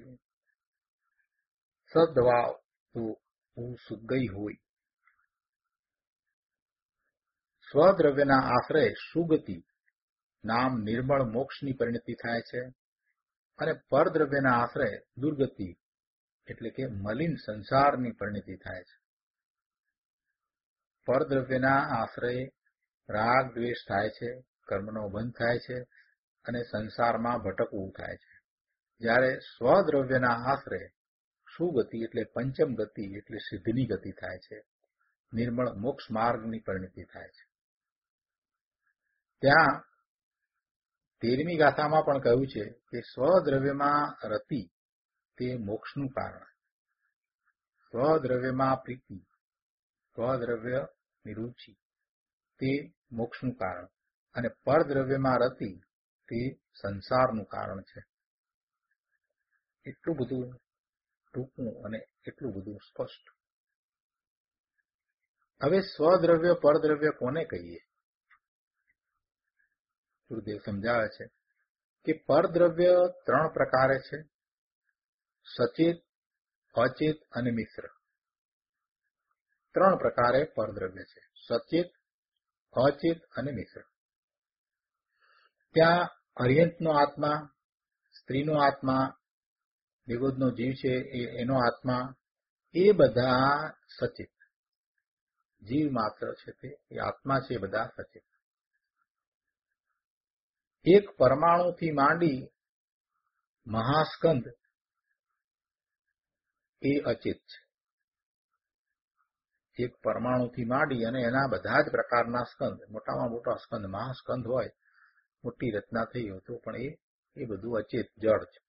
સદવા સુગઈ હોય. સ્વદ્રવ્યના આશ્રય સુગતિ નામ નિર્મળ મોક્ષની પરિણતિ થાય છે અને પરદ્રવ્યના આશ્રય દુર્ગતિ એટલે કે મલિન સંસારની પરિણતિ થાય છે. પરદ્રવ્યના આશ્રય રાગ દ્વેષ થાય છે, કર્મનો બંધ થાય છે અને સંસારમાં ભટકવું થાય છે. જ્યારે સ્વદ્રવ્યના આશ્રય સુગતિ એટલે પંચમ ગતિ એટલે સિદ્ધની ગતિ થાય છે, નિર્મળ મોક્ષ માર્ગની પરિણતિ થાય છે. ત્યાં તેરમી ગાથામાં પણ કહ્યું છે કે સ્વદ્રવ્યમાં રતિ તે મોક્ષનું કારણ, સ્વદ્રવ્યમાં પ્રીતિ, સ્વદ્રવ્યની રુચિ તે મોક્ષનું કારણ અને પરદ્રવ્યમાં રતિ તે સંસારનું કારણ છે. એટલું બધું ટૂંકું અને એટલું બધું સ્પષ્ટ. હવે સ્વદ્રવ્ય પરદ્રવ્ય કોને કહીએ? ગુરુદેવ સમજાવે છે કે પરદ્રવ્ય ત્રણ પ્રકારે છે: સચેત, અચેત અને મિશ્ર. ત્રણ પ્રકારે પરદ્રવ્ય છે: સચેત, અચેત અને મિશ્ર. ત્યાં અર્યંતનો આત્મા, સ્ત્રીનો આત્મા, નિગોદનો જીવ છે એનો આત્મા, એ બધા સચેત. જીવ માત્ર છે તે એ આત્મા છે, બધા સચેત. એક પરમાણુથી માંડી મહાસ્કંદ એ અચેત છે. એક પરમાણુથી માંડી અને એના બધા જ પ્રકારના સ્કંદ, મોટામાં મોટા સ્કંદ મહાસ્કંદ હોય, મોટી રચના થઈ હોય તો પણ એ એ બધું અચેત જળ છે.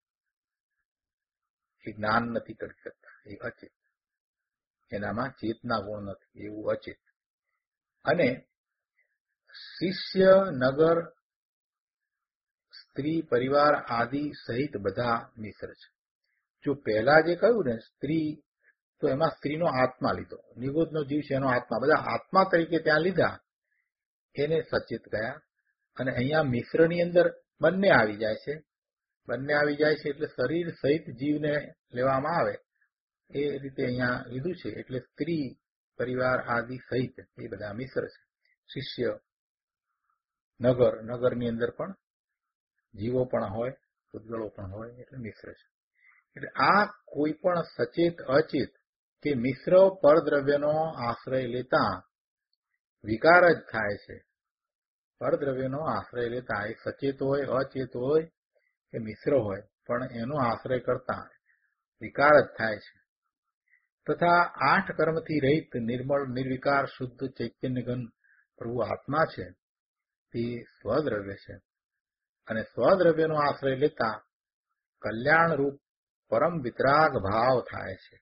એ જ્ઞાન નથી કરી શકતા, એ અચેત. એનામાં ચેતના ગુણ નથી, એવું અચેત. અને શિષ્ય, નગર, સ્ત્રી, પરિવાર આદિ સહિત બધા મિશ્ર છે. જો પહેલા જે કહ્યું ને સ્ત્રી, તો એમાં સ્ત્રીનો આત્મા લીધો, નિગોદનો જીવ છે એનો આત્મા, બધા આત્મા તરીકે ત્યાં લીધા, એને સચેત ગયા. અને અહીંયા મિશ્રની અંદર બંને આવી જાય છે. બંને આવી જાય છે એટલે શરીર સહિત જીવને લેવામાં આવે એ રીતે અહીંયા લીધું છે. એટલે સ્ત્રી, પરિવાર આદિ સહિત એ બધા મિશ્ર છે. શિષ્ય, નગર, નગરની અંદર પણ જીવો પણ હોય, પૂતગળો પણ હોય, એટલે મિશ્ર છે. એટલે આ કોઈ પણ સચેત, અચેત કે મિશ્ર પરદ્રવ્યનો આશ્રય લેતા વિકાર જ થાય છે. પરદ્રવ્યનો આશ્રય લેતા એ સચેત હોય, અચેત હોય કે મિશ્ર હોય, પણ એનો આશ્રય કરતા વિકાર જ થાય છે. તથા આઠ કર્મથી રહિત નિર્મળ, નિર્વિકાર, શુદ્ધ ચૈતન્યઘન પ્રભુ આત્મા છે તે સ્વદ્રવ્ય છે. અને સ્વદ્રવ્યનો આશ્રય લેતા કલ્યાણ રૂપ પરમ વિતરાગ ભાવ થાય છે.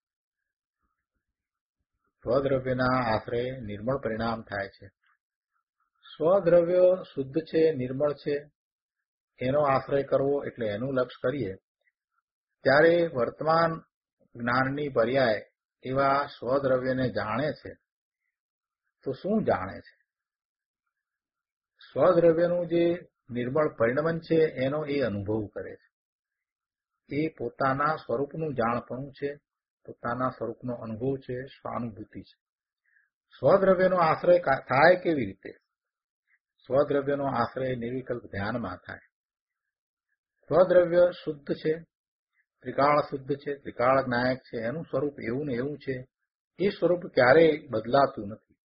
સ્વદ્રવ્યના આશ્રય નિર્મળ પરિણામ થાય છે. સ્વદ્રવ્ય શુદ્ધ છે, નિર્મળ છે, એનો આશ્રય કરવો એટલે એનું લક્ષ્ય કરીએ ત્યારે વર્તમાન જ્ઞાનની પર્યાય એવા સ્વદ્રવ્યને જાણે છે. તો શું જાણે છે? સ્વદ્રવ્યનું જે નિર્મળ પરિણમન છે એનો એ અનુભવ કરે છે. એ પોતાના સ્વરૂપનું જાણપણું છે, પોતાના સ્વરૂપનો અનુભવ છે, સ્વાનુભૂતિ છે. સ્વદ્રવ્યનો આશ્રય થાય કેવી રીતે? સ્વદ્રવ્યનો આશ્રય નિર્વિકલ્પ ધ્યાનમાં થાય. સ્વદ્રવ્ય શુદ્ધ છે ત્રિકાળ શુદ્ધ છે, ત્રિકાળ જ્ઞાયક છે, એનું સ્વરૂપ એવું ને એવું છે. એ સ્વરૂપ ક્યારેય બદલાતું નથી.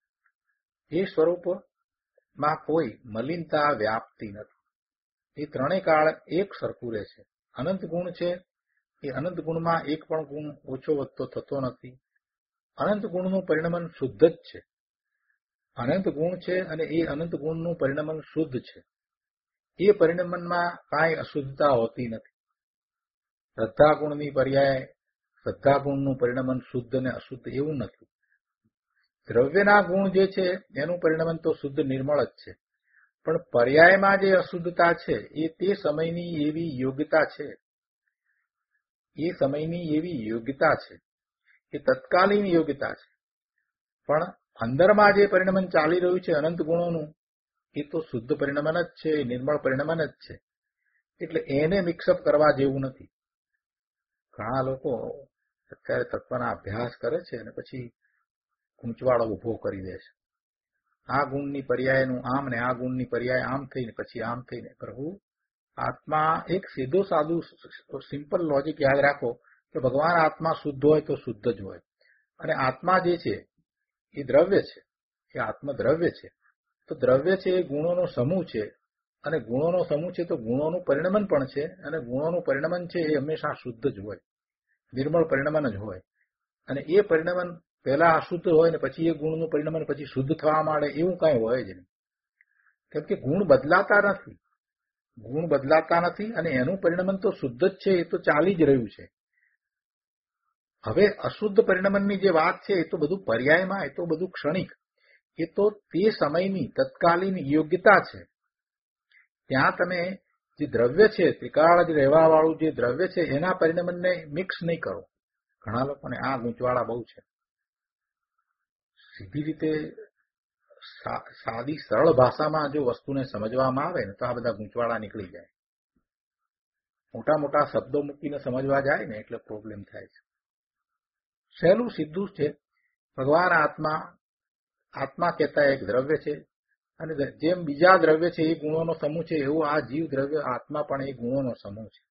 એ સ્વરૂપમાં કોઈ મલિનતા વ્યાપતી નથી. એ ત્રણેય કાળ એક સરખું રહે છે. અનંત ગુણ છે, એ અનંત ગુણમાં એક પણ ગુણ ઓછો વધતો થતો નથી. અનંત ગુણનું પરિણમન શુદ્ધ જ છે. અનંત ગુણ છે અને એ અનંત ગુણનું પરિણમન શુદ્ધ છે. એ પરિણમનમાં કાંઈ અશુદ્ધતા હોતી નથી. શ્રદ્ધા ગુણની પર્યાય શ્રદ્ધા ગુણનું પરિણમન શુદ્ધ અને અશુદ્ધ એવું નથી. દ્રવ્યના ગુણ જે છે એનું પરિણમન તો શુદ્ધ નિર્મળ જ છે. પણ પર્યાયમાં જે અશુદ્ધતા છે એ તે સમયની એવી યોગ્યતા છે એ સમયની એવી યોગ્યતા છે એ તત્કાલીન યોગ્યતા છે. પણ અંદરમાં જે પરિણમન ચાલી રહ્યું છે અનંત ગુણોનું એ તો શુદ્ધ પરિણમન જ છે, નિર્મળ પરિણમન જ છે. એટલે એને મિક્સઅપ કરવા જેવું નથી. ઘણા લોકો અત્યારે તત્વના અભ્યાસ કરે છે અને પછી ગૂંચવાડો ઉભો કરી દે છે. આ ગુણની પર્યાયનું આમ ને આ ગુણની પર્યાય આમ થઈને પછી આમ થઈને. પ્રભુ આત્મા એક સીધું સાદું સિમ્પલ લોજિક યાદ રાખો કે ભગવાન આત્મા શુદ્ધ હોય તો શુદ્ધ જ હોય. અને આત્મા જે છે એ દ્રવ્ય છે, એ આત્મદ્રવ્ય છે. તો દ્રવ્ય છે એ ગુણોનો સમૂહ છે અને ગુણોનો સમૂહ છે તો ગુણોનું પરિણમન પણ છે અને ગુણોનું પરિણમન છે એ હંમેશા શુદ્ધ જ હોય, નિર્મળ પરિણમન જ હોય. અને એ પરિણમન પહેલા અશુદ્ધ હોય ને પછી એ ગુણનું પરિણમન પછી શુદ્ધ થવા માંડે એવું કાંઈ હોય જ નહીં. કેમ કે ગુણ બદલાતા નથી, ગુણ બદલાતા નથી અને એનું પરિણમન તો શુદ્ધ જ છે, એ તો ચાલી જ રહ્યું છે. હવે અશુદ્ધ પરિણમનની જે વાત છે એ તો બધું પર્યાયમાં, એ તો બધું ક્ષણિક, એ તો તે સમયની તત્કાલીન યોગ્યતા છે. ત્યાં તમે જે દ્રવ્ય છે ત્રિકાળ જ રહેવા વાળું જે દ્રવ્ય છે એના પરિણમનને મિક્સ નહીં કરો. ઘણા લોકોને આ ગૂંચવાડા બહુ છે. સીધી રીતે સાદી સરળ ભાષામાં જો વસ્તુને સમજવામાં આવે ને તો આ બધા ગૂંચવાડા નીકળી જાય. મોટા મોટા શબ્દો મૂકીને સમજવા જાય ને એટલે પ્રોબ્લેમ થાય છે. સહેલું સીધું છે. ભગવાન આત્મા આત્મા કહેતા એક દ્રવ્ય છે અને જેમ બીજા દ્રવ્ય છે એ ગુણોનો સમૂહ છે એવું આ જીવ દ્રવ્ય આત્મા પણ એ ગુણોનો સમૂહ છે.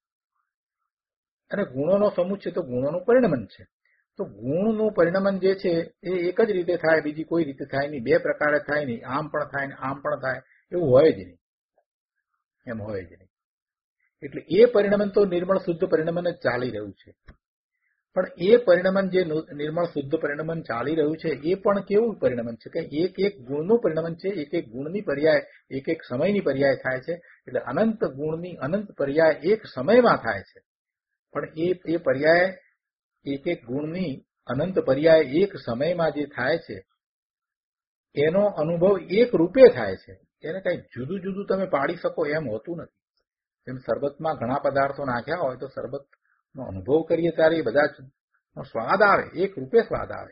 અને ગુણોનો સમૂહ છે તો ગુણોનું પરિણમન છે. તો ગુણનું પરિણમન જે છે એ એક જ રીતે થાય, બીજી કોઈ રીતે થાય નહીં. બે પ્રકારે થાય નહીં. આમ પણ થાય ને આમ પણ થાય એવું હોય જ નહીં, એમ હોય જ નહીં. એટલે એ પરિણમન તો નિર્મળ શુદ્ધ પરિણમન જ ચાલી રહ્યું છે. પણ એ પરિણમન જે નિર્મળ શુદ્ધ પરિણમન ચાલી રહ્યું છે એ પણ કેવું પરિણમન છે કે એક એક ગુણનું પરિણમન છે. એક એક ગુણની પર્યાય એક એક સમયની પર્યાય થાય છે. એટલે અનંત ગુણની અનંત પર્યાય એક સમયમાં થાય છે. પણ એ એ પર્યાય એક એક ગુણની અનંત પર્યાય એક સમયમાં જે થાય છે એનો અનુભવ એક રૂપે થાય છે. એને કઈ જુદું જુદું તમે પાડી શકો એમ હોતું નથી. જેમ શરબતમાં ઘણા પદાર્થો નાખ્યા હોય તો શરબતનો અનુભવ કરીએ ત્યારે એ બધા સ્વાદ આવે, એક રૂપે સ્વાદ આવે.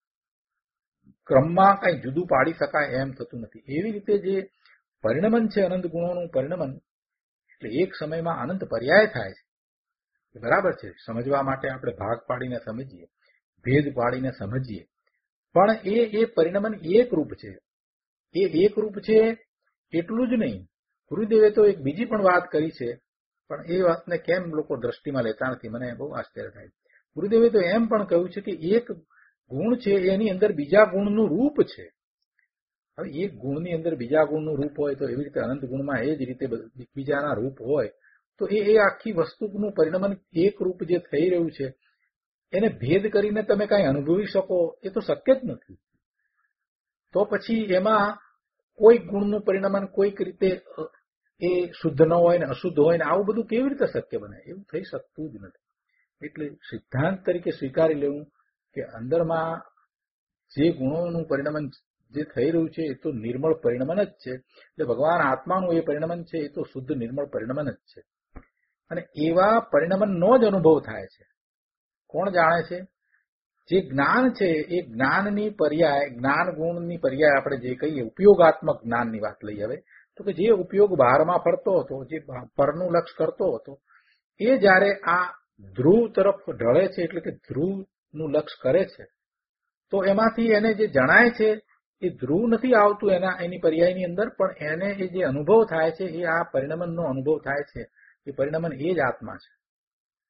ક્રમમાં કઈ જુદું પાડી શકાય એમ થતું નથી. એવી રીતે જે પરિણમન છે અનંત ગુણોનું પરિણમન એટલે એક સમયમાં અનંત પર્યાય થાય છે. બરાબર છે. સમજવા માટે આપણે ભાગ પાડીને સમજીએ, ભેદ પાડીને સમજીએ. પણ એ એ પરિણમન એક રૂપ છે. એ એક રૂપ છે એટલું જ નહીં. ગુરુદેવે તો એક બીજી પણ વાત કરી છે, પણ એ વાતને કેમ લોકો દ્રષ્ટિમાં લેતા નથી મને બહુ આશ્ચર્ય થાય. ગુરુદેવે તો એમ પણ કહ્યું છે કે એક ગુણ છે એની અંદર બીજા ગુણનું રૂપ છે. હવે એક ગુણની અંદર બીજા ગુણનું રૂપ હોય તો એવી રીતે અનંત ગુણમાં એ જ રીતે બીજાના રૂપ હોય તો એ એ આખી વસ્તુનું પરિણમન એક રૂપ જે થઈ રહ્યું છે એને ભેદ કરીને તમે કાંઈ અનુભવી શકો એ તો શક્ય જ નથી. તો પછી એમાં કોઈક ગુણનું પરિણમન કોઈક રીતે એ શુદ્ધ ન હોય ને અશુદ્ધ હોય ને આવું બધું કેવી રીતે શક્ય બને? એવું થઈ શકતું જ નથી. એટલે સિદ્ધાંત તરીકે સ્વીકારી લેવું કે અંદરમાં જે ગુણોનું પરિણમન જે થઈ રહ્યું છે એ તો નિર્મળ પરિણમન જ છે. એટલે ભગવાન આત્માનું એ પરિણમન છે એ તો શુદ્ધ નિર્મળ પરિણમન જ છે. અને એવા પરિણમનનો જ અનુભવ થાય છે. કોણ જાણે છે? જે જ્ઞાન છે એ જ્ઞાનની પર્યાય, જ્ઞાન ગુણની પર્યાય આપણે જે કહીએ ઉપયોગાત્મક જ્ઞાનની વાત લઈએ હવે તો કે જે ઉપયોગ બહારમાં ફરતો હતો, જે પરનું લક્ષ કરતો હતો એ જ્યારે આ ધ્રુવ તરફ ઢળે છે એટલે કે ધ્રુવનું લક્ષ કરે છે તો એમાંથી એને જે જણાય છે એ ધ્રુવ નથી આવતું એના એની પર્યાયની અંદર, પણ એને એ જે અનુભવ થાય છે એ આ પરિણમનનો અનુભવ થાય છે. એ પરિણમન એ જ આત્મા છે.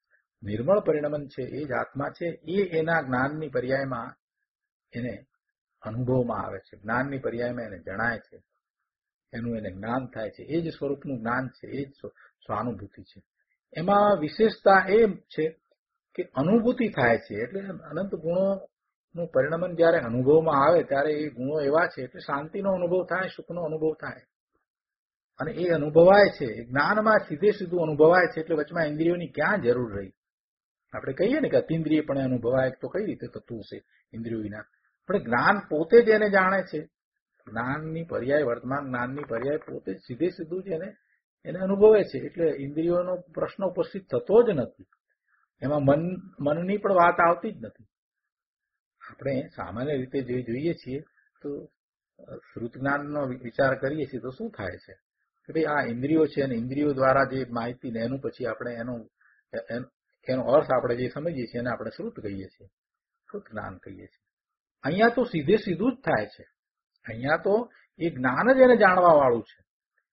નિર્મળ પરિણમન છે એ જ આત્મા છે, એ એના જ્ઞાનની પર્યાયમાં એને અનુભવમાં આવે છે, જ્ઞાનની પર્યાયમાં એને જણાય છે, એનું એને જ્ઞાન થાય છે. એ જ સ્વરૂપનું જ્ઞાન છે, એ જ સ્વાનુભૂતિ છે. એમાં વિશેષતા એ છે કે અનુભૂતિ થાય છે. એટલે અનંત ગુણોનું પરિણમન જયારે અનુભવમાં આવે ત્યારે એ ગુણો એવા છે એટલે શાંતિનો અનુભવ થાય, સુખનો અનુભવ થાય, અને એ અનુભવાય છે. જ્ઞાનમાં સીધે સીધું અનુભવાય છે. એટલે વચમાં ઇન્દ્રિયોની ક્યાં જરૂર રહી? આપણે કહીએ ને કે અતિન્દ્રિય પણ અનુભવાય તો કઈ રીતે થતું હશે ઇન્દ્રિયો વિના? પણ જ્ઞાન પોતે જ એને જાણે છે. જ્ઞાનની પર્યાય, વર્તમાન જ્ઞાનની પર્યાય પોતે જ સીધે સીધું જ એને એને અનુભવે છે. એટલે ઇન્દ્રિયોનો પ્રશ્ન ઉપસ્થિત થતો જ નથી. એમાં મન મનની પણ વાત આવતી જ નથી. આપણે સામાન્ય રીતે જે જોઈએ છીએ તો શ્રુત જ્ઞાનનો વિચાર કરીએ છીએ તો શું થાય છે કે ભાઈ આ ઇન્દ્રિયો છે અને ઇન્દ્રિયો દ્વારા જે માહિતી ને એનું પછી આપણે એનો એનો અર્થ આપણે જે સમજીએ છીએ એને આપણે શ્રુત કહીએ છીએ, શ્રુત જ્ઞાન કહીએ છીએ. અહીંયા તો સીધે સીધું જ થાય છે. અહીંયા તો એ જ્ઞાન જ એને જાણવા વાળું છે.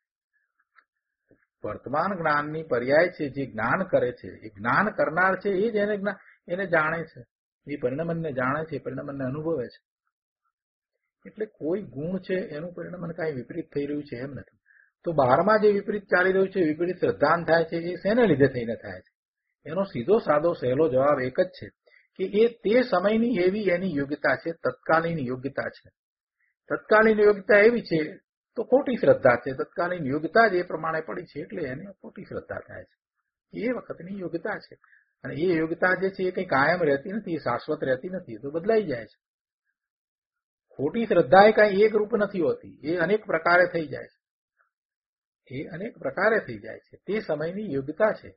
વર્તમાન જ્ઞાનની પર્યાય છે, જે જ્ઞાન કરે છે, એ જ્ઞાન કરનાર છે, એ જ એને એને જાણે છે, એ પરિણમનને જાણે છે, પરિણમનને અનુભવે છે. એટલે કોઈ ગુણ છે એનું પરિણમન કાંઈ વિપરીત થઈ રહ્યું છે એમ નથી. તો બહારમાં જે વિપરીત ચાલી રહ્યું છે, વિપરીત શ્રદ્ધાન થાય છે, એ શેને લીધે થઈને થાય છે? એનો સીધો સાદો સહેલો જવાબ એક જ છે કે એ તે સમયની એવી એની યોગ્યતા છે, તત્કાલીન યોગ્યતા છે. તત્કાલીન યોગ્યતા એવી છે તો ખોટી શ્રદ્ધા છે. તત્કાલીન યોગ્યતા જ એ પ્રમાણે પડી છે એટલે એને ખોટી શ્રદ્ધા થાય છે. એ વખતની યોગ્યતા છે. અને એ યોગ્યતા જે છે એ કંઈ કાયમ રહેતી નથી, એ શાશ્વત રહેતી નથી, તો બદલાઈ જાય છે. ખોટી શ્રદ્ધા એ કાંઈ એક રૂપ નથી હોતી, એ અનેક પ્રકારે થઈ જાય છે. એ અનેક પ્રકારે થઈ જાય છે. તે સમયની યોગ્યતા છે.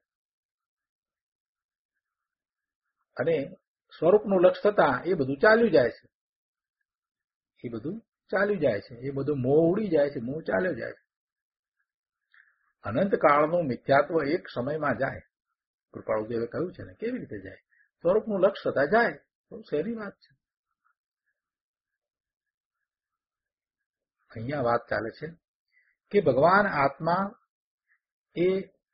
અને સ્વરૂપનું લક્ષ થતા એ બધું ચાલ્યું જાય છે. એ બધું ચાલ્યું જાય છે. એ બધું મોહ ઉડી જાય છે, મોહ ચાલ્યો જાય છે. અનંત કાળનું મિથ્યાત્વ એક સમયમાં જાય. કૃપાળુદેવે કહ્યું છે ને, કેવી રીતે જાય? સ્વરૂપનું લક્ષ થતા જાય. બહુ સહેલી વાત છે. અહીંયા વાત ચાલે છે કે ભગવાન આત્મા એ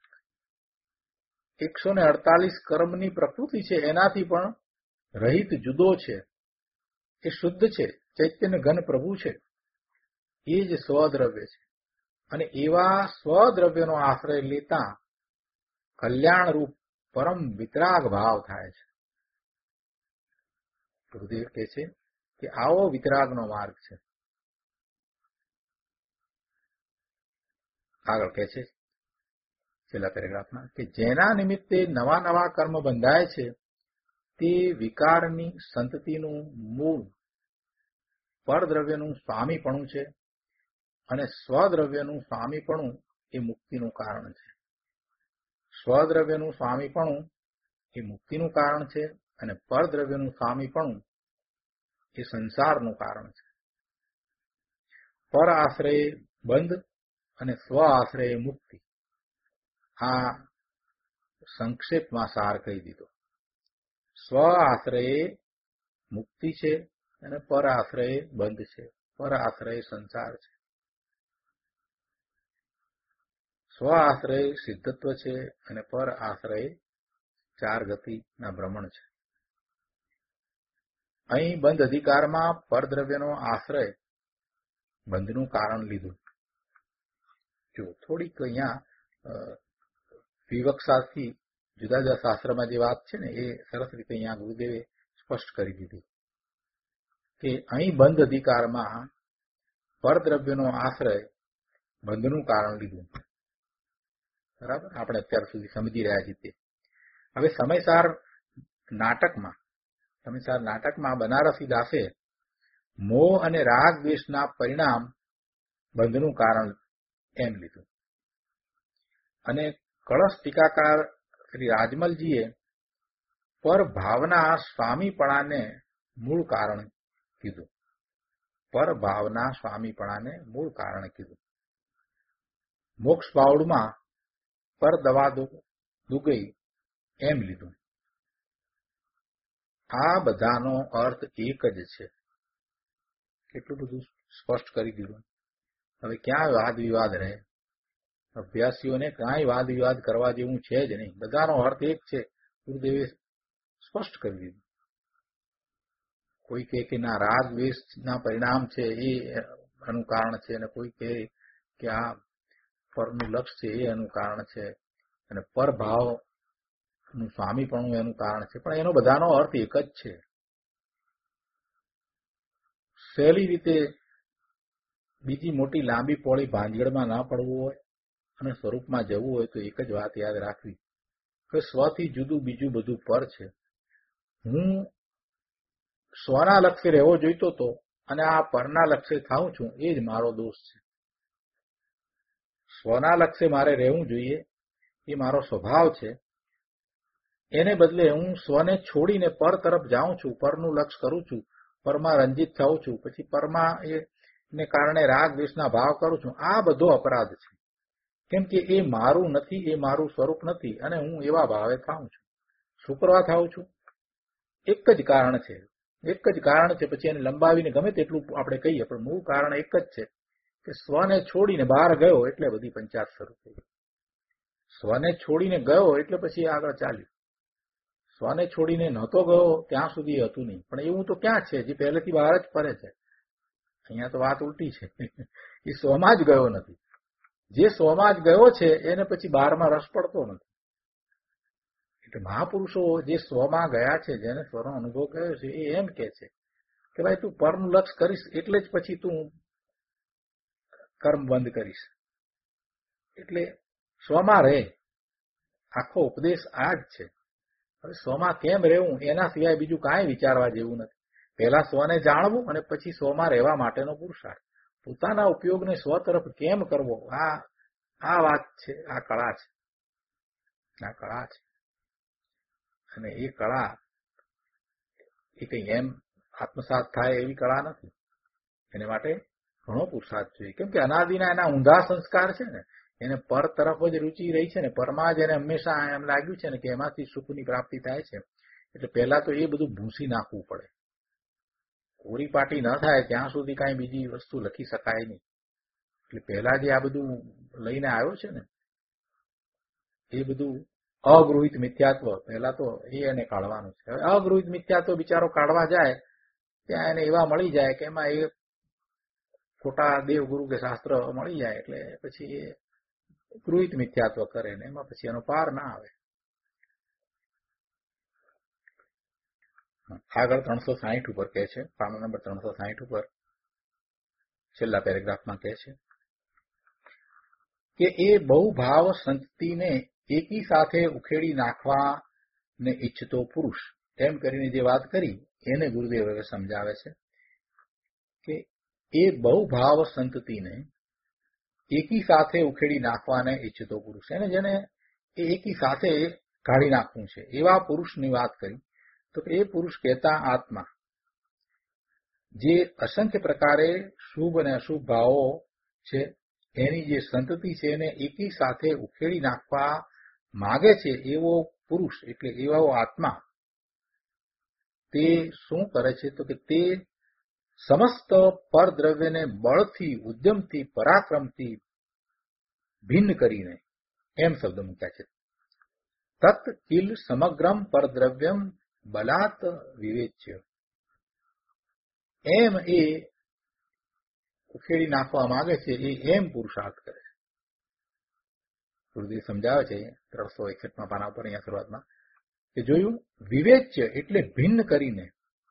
એકસો ને અડતાલીસ કર્મની પ્રકૃતિ છે, એનાથી પણ રહિત જુદો છે. એ શુદ્ધ છે, ચૈતન્ય ઘન પ્રભુ છે. એ જ સ્વદ્રવ્ય છે. અને એવા સ્વદ્રવ્યનો આશ્રય લેતા કલ્યાણરૂપ પરમ વિતરાગ ભાવ થાય છે. ગુરુદેવ કહે છે કે આવો વિતરાગનો માર્ગ છે. આગળ કહે છે છેલ્લા પેરેગ્રાફમાં કે જેના નિમિત્તે નવા નવા કર્મ બંધાય છે તે વિકારની સંતતિનું મૂળ પરદ્રવ્યનું સ્વામીપણું છે, અને સ્વદ્રવ્યનું સ્વામીપણું એ મુક્તિનું કારણ છે. સ્વદ્રવ્યનું સ્વામીપણું એ મુક્તિનું કારણ છે, અને પરદ્રવ્યનું સ્વામીપણું એ સંસારનું કારણ છે. પર આશ્રય બંધ અને સ્વ આશ્રય મુક્તિ. આ સંક્ષેપમાં સાર કહી દીધો. સ્વ આશ્રય મુક્તિ છે અને પર આશ્રય બંધ છે. પર આશ્રય સંસાર છે. સ્વ આશ્રય સિદ્ધત્વ છે અને પર આશ્રય ચાર ગતિના ભ્રમણ છે. અહીં બંધ અધિકારમાં પરદ્રવ્યનો આશ્રય બંધનું કારણ લીધું. જો થોડીક અહીંયા વિવક્ષાથી જુદા જુદા શાસ્ત્રમાં જે વાત છે ને એ સરસ રીતે અહીંયા ગુરુદેવે સ્પષ્ટ કરી દીધી કે અહીં બંધ અધિકારમાં પરદ્રવ્યનો આશ્રય બંધનું કારણ લીધું. બરાબર, આપણે અત્યાર સુધી સમજી રહ્યા છીએ. હવે સમયસાર નાટકમાં સમયસાર નાટકમાં બનારસી દાસે મોહ અને રાગ દ્વેષના પરિણામ બંધનું કારણ એમ લીધું, અને કળશ ટીકાકાર શ્રી રાજમલજીએ પર ભાવના સ્વામીપણાને મૂળ કારણ કીધું. પર ભાવના સ્વામીપણાને મૂળ કારણ કીધું. મોક્ષ બાવડમાં પર દવા દુગઈ એમ લીધું. આ બધાનો અર્થ એક જ છે. કેટલું બધું સ્પષ્ટ કરી દીધું. હવે ક્યાં વાદ વિવાદ રહે? અભ્યાસીઓને કાંઈ વાદ વિવાદ કરવા જેવું છે જ નહીં. બધાનો અર્થ એક છે. ગુરુદેવે સ્પષ્ટ કરી દીધું. કોઈ કહે કે ના રાગ દ્વેષના પરિણામ છે એ એનું કારણ છે, અને કોઈ કહે કે આ પરનું લક્ષ છે એ એનું કારણ છે, અને પરભાવનું સ્વામીપણું એનું કારણ છે. પણ એનો બધાનો અર્થ એક જ છે. સહેલી રીતે બીજી મોટી લાંબી પોળી ભાંજગડમાં ના પડવું હોય અને સ્વરૂપમાં જવું હોય તો એક જ વાત યાદ રાખવી કે સ્વથી જુદું બીજું બધું પર છે. હું સ્વના લક્ષ્ય રહેવો જોઈતો હતો અને આ પરના લક્ષ્ય થાઉં છું, એ જ મારો દોષ છે. સ્વના લક્ષ્ય મારે રહેવું જોઈએ, એ મારો સ્વભાવ છે. એને બદલે હું સ્વને છોડીને પર તરફ જાઉં છું, પરનું લક્ષ્ય કરું છું, પરમાં રંજિત થાઉં છું, પછી પરમાં એને કારણે રાગ દ્વેષના ભાવ કરું છું. આ બધો અપરાધ છે, કેમ કે એ મારું નથી, એ મારું સ્વરૂપ નથી, અને હું એવા ભાવે થાઉં છું. શું કરવા થાઉં છું? એક જ કારણ છે, એક જ કારણ છે. પછી એને લંબાવીને ગમે તેટલું આપણે કહીએ, પણ મૂળ કારણ એક જ છે કે સ્વને છોડીને બહાર ગયો એટલે બધી પંચાયત શરૂ થઈ. સ્વને છોડીને ગયો એટલે પછી આગળ ચાલ્યું. સ્વને છોડીને નહોતો ગયો ત્યાં સુધી હતું નહીં. પણ એવું તો ક્યાં છે જે પહેલેથી બહાર જ ફરે છે? અહીંયા તો વાત ઉલટી છે. એ સ્વમાં જ ગયો નથી. જે સ્વમાં જ ગયો છે એને પછી બહારમાં રસ પડતો નથી. એટલે મહાપુરુષો જે સ્વમાં ગયા છે, જેને સ્વનો અનુભવ કર્યો છે, એ એમ કે છે કે ભાઈ તું પરનું લક્ષ્ય કરીશ એટલે જ પછી તું કર્મ બંધ કરીશ. એટલે સ્વમાં રહે. આખો ઉપદેશ આ જ છે. હવે સ્વમાં કેમ રહેવું એના સિવાય બીજું કાંઈ વિચારવા જેવું નથી. પહેલા સ્વને જાણવું અને પછી સ્વમાં રહેવા માટેનો પુરુષાર્થ. પોતાના ઉપયોગને સ્વ તરફ કેમ કરવો, આ આ વાત છે, આ કળા છે. આ કળા છે. અને એ કળા એ કઈ એમ આત્મસાત થાય એવી કળા નથી. એને માટે ઘણો પુરુષાર્થ જોઈએ. કેમ કે અનાદિના એના ઊંધા સંસ્કાર છે ને, એને પર તરફ જ રુચિ રહી છે ને, પરમાં જ એને હંમેશા એમ લાગ્યું છે ને કે એમાંથી સુખની પ્રાપ્તિ થાય છે. એટલે પહેલા તો એ બધું ભૂંસી નાખવું પડે. કોરી પાટી ન થાય ત્યાં સુધી કાંઈ બીજી વસ્તુ લખી શકાય નહીં. એટલે પહેલા જે આ બધું લઈને આવ્યો છે ને, એ બધું અગૃહિત મિથ્યાત્વ પહેલા તો એ એને કાઢવાનું છે. હવે અગૃહિત મિથ્યાત્વ બિચારો કાઢવા જાય ત્યાં એને એવા મળી જાય કે એમાં એ ખોટા દેવગુરુ કે શાસ્ત્ર મળી જાય, એટલે પછી એ ગૃહિત મિથ્યાત્વ કરે ને એમાં પછી એનો પાર ના આવે. આગળ ત્રણસો સાહીઠ ઉપર કહે છે, પાનો નંબર ત્રણસો સાહીઠ ઉપર છેલ્લા પેરેગ્રાફમાં કહે છે કે એ બહુ ભાવ સંતતિને એકી સાથે ઉખેડી નાખવાને ઈચ્છતો પુરુષ, એમ કરીને જે વાત કરી એને ગુરુદેવ હવે સમજાવે છે કે એ બહુ ભાવ સંતતિને એકી સાથે ઉખેડી નાખવાને ઈચ્છતો પુરુષ, એને જેને એ એકી સાથે કાઢી નાખવું છે એવા પુરુષની વાત કરી. તો એ પુરુષ કહેતા આત્મા જે અસંખ્ય પ્રકારે શુભ અને અશુભ ભાવો છે એની જે સંતતિ છે એને એકી સાથે ઉખેડી નાખવા માગે છે એવો પુરુષ, એટલે એવો આત્મા તે શું કરે છે? તો કે તે સમસ્ત પરદ્રવ્યને બળથી, ઉદ્યમથી, પરાક્રમથી ભિન્ન કરીને, એમ શબ્દ મૂક્યા છે, તત કિલ સમગ્રમ પરદ્રવ્યમ બલાત વિવેચ્ય, એમ એ ઉખેડી નાખવા માંગે છે એ એમ પુરુષાર્થ કરે છે. ગુરુદેવ સમજાવે છે ત્રણસો એકસઠમાં પાના ઉપર અહીંયા શરૂઆતમાં કે જોયું, વિવેચ્ય એટલે ભિન્ન કરીને,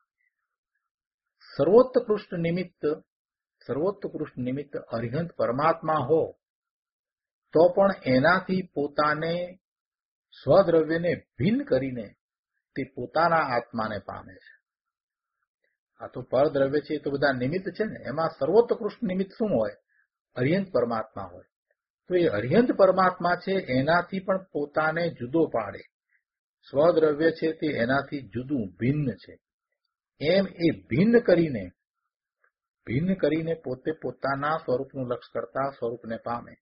સર્વોત્કૃષ્ટ નિમિત્ત સર્વોત્કૃષ્ટ નિમિત્ત અરિહંત પરમાત્મા હો તો પણ એનાથી પોતાને સ્વદ્રવ્યને ભિન્ન કરીને તે પોતાના આત્માને પામે છે. આ તો પરદ્રવ્ય છે એ તો બધા નિમિત્ત છે ને, એમાં સર્વોત્કૃષ્ટ નિમિત્ત શું હોય? અરિહંત પરમાત્મા હોય. તો એ અરિહંત પરમાત્મા છે એનાથી પણ પોતાને જુદો પાડે. સ્વદ્રવ્ય છે તે એનાથી જુદું ભિન્ન છે. એમ એ ભિન્ન કરીને ભિન્ન કરીને પોતે પોતાના સ્વરૂપનું લક્ષ્ય કરતા સ્વરૂપને પામે.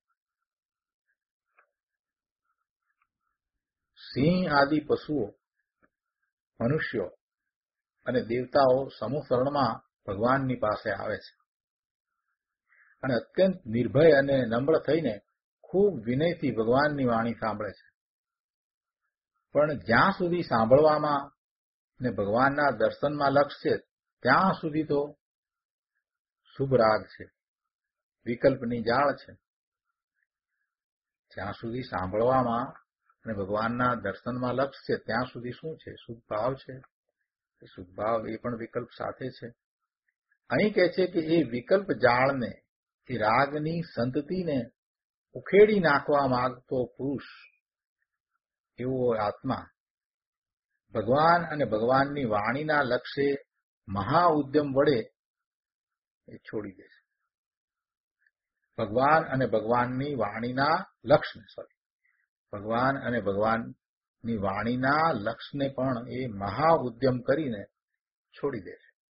સિંહ આદિ પશુઓ, મનુષ્યો અને દેવતાઓ સમૂહ શરણમાં ભગવાનની પાસે આવે છે અને અત્યંત નિર્ભય અને નમ્ર થઈને ખૂબ વિનયથી ભગવાનની વાણી સાંભળે છે. પણ જ્યાં સુધી સાંભળવામાં ને ભગવાનના દર્શનમાં લક્ષ છે ત્યાં સુધી તો શુભ રાગ છે, વિકલ્પની જાળ છે. જ્યાં સુધી સાંભળવામાં અને ભગવાનના દર્શનમાં લક્ષ છે ત્યાં સુધી શું છે? શુભ ભાવ છે. શુભ ભાવ એ પણ વિકલ્પ સાથે છે. અહીં કહે છે કે એ વિકલ્પ જાળને, એ રાગની સંતતિને ઉખેડી નાખવા માંગતો પુરુષ, એવો આત્મા ભગવાન અને ભગવાનની વાણીના લક્ષ્ય મહા ઉદ્યમ વડે એ છોડી દે છે. ભગવાન અને ભગવાનની વાણીના લક્ષ્યને સોરી ભગવાન અને ભગવાનની વાણીના લક્ષ્યને પણ એ મહા ઉદ્યમ કરીને છોડી દે છે.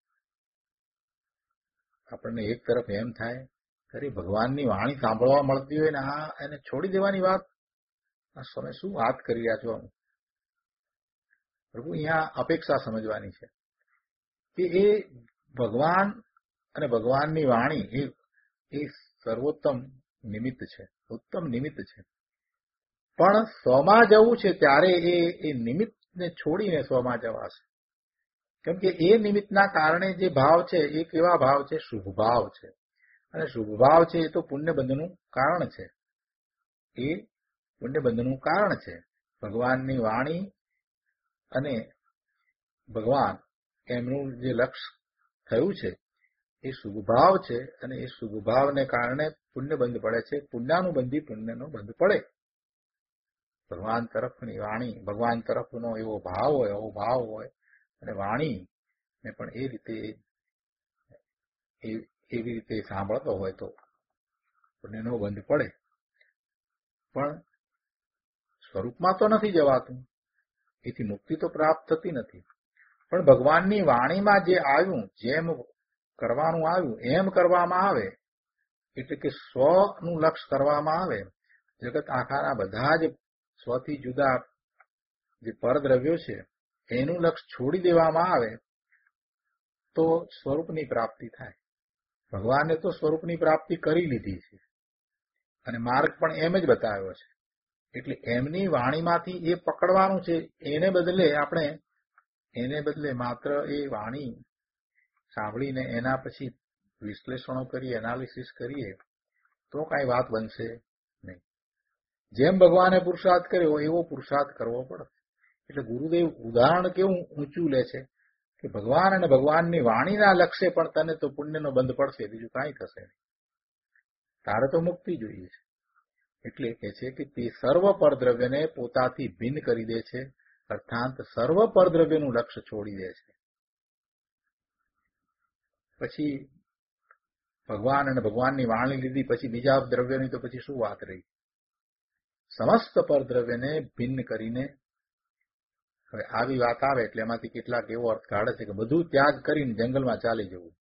આપણને એક તરફ એમ થાય અરે ભગવાનની વાણી સાંભળવા મળતી હોય ને આ એને છોડી દેવાની વાત, આ સમય શું વાત કરી રહ્યા છો? પ્રભુ અહીંયા અપેક્ષા સમજવાની છે કે એ ભગવાન અને ભગવાનની વાણી એ એ સર્વોત્તમ નિમિત્ત છે, ઉત્તમ નિમિત્ત છે. પણ સ્વમાં જવું છે ત્યારે એ એ નિમિત્તને છોડીને સ્વમાં જવાશે. કેમ કે એ નિમિત્તના કારણે જે ભાવ છે એ કેવા ભાવ છે? શુભ ભાવ છે. અને શુભ ભાવ છે એ તો પુણ્યબંધનું કારણ છે. એ પુણ્યબંધનું કારણ છે. ભગવાનની વાણી અને ભગવાન એમનું જે લક્ષ્ય થયું છે એ શુભ ભાવ છે. અને એ શુભ ભાવને કારણે પુણ્ય બંધ પડે છે. પુણ્યાનુબંધી પુણ્યનો બંધ પડે. ભગવાન તરફની વાણી, ભગવાન તરફનો એવો ભાવ હોય, એવો ભાવ હોય અને વાણી ને પણ એ રીતે એવી રીતે સાંભળતો હોય તો પુણ્યનો બંધ પડે. પણ સ્વરૂપમાં તો નથી જવાતું, એથી મુક્તિ તો પ્રાપ્ત થતી નથી. પણ ભગવાનની વાણીમાં જે આવ્યું, જેમ કરવાનું આવ્યું એમ કરવામાં આવે, એટલે કે સ્વનું લક્ષ્ય કરવામાં આવે. જગત આખાના બધા જ સ્વથી જુદા જે પરદ્રવ્યો છે એનું લક્ષ્ય છોડી દેવામાં આવે તો સ્વરૂપની પ્રાપ્તિ થાય. ભગવાને તો સ્વરૂપની પ્રાપ્તિ કરી લીધી છે અને માર્ગ પણ એમ જ બતાવ્યો છે. એટલે એમની વાણીમાંથી એ પકડવાનું છે. એને બદલે આપણે એને બદલે માત્ર એ વાણી સાંભળીને એના પછી વિશ્લેષણો કરીએ, એનાલિસિસ કરીએ તો કાંઈ વાત બનશે નહીં. જેમ ભગવાને પુરુષાર્થ કર્યો એવો પુરુષાર્થ કરવો પડે. એટલે ગુરુદેવ ઉદાહરણ કેવું ઊંચું લે છે કે ભગવાન અને ભગવાનની વાણીના લક્ષ્ય પણ તને તો પુણ્યનો બંધ પડશે, બીજું કાંઈ થશે નહીં. તારે તો મુક્તિ જોઈએ છે. એટલે કહે છે કે તે સર્વ પરદ્રવ્યને પોતાથી ભિન્ન કરી દે છે, અર્થાત સર્વ પરદ્રવ્યનું લક્ષ્ય છોડી દે છે. પછી ભગવાન અને ભગવાનની વાણી લીધી, પછી બીજા દ્રવ્યની તો પછી શું વાત રહી? સમસ્ત પરદ્રવ્યને ભિન્ન કરીને, હવે આવી વાત આવે એટલે એમાંથી કેટલાક એવો અર્થ કાઢે છે કે બધું ત્યાગ કરીને જંગલમાં ચાલી જવું.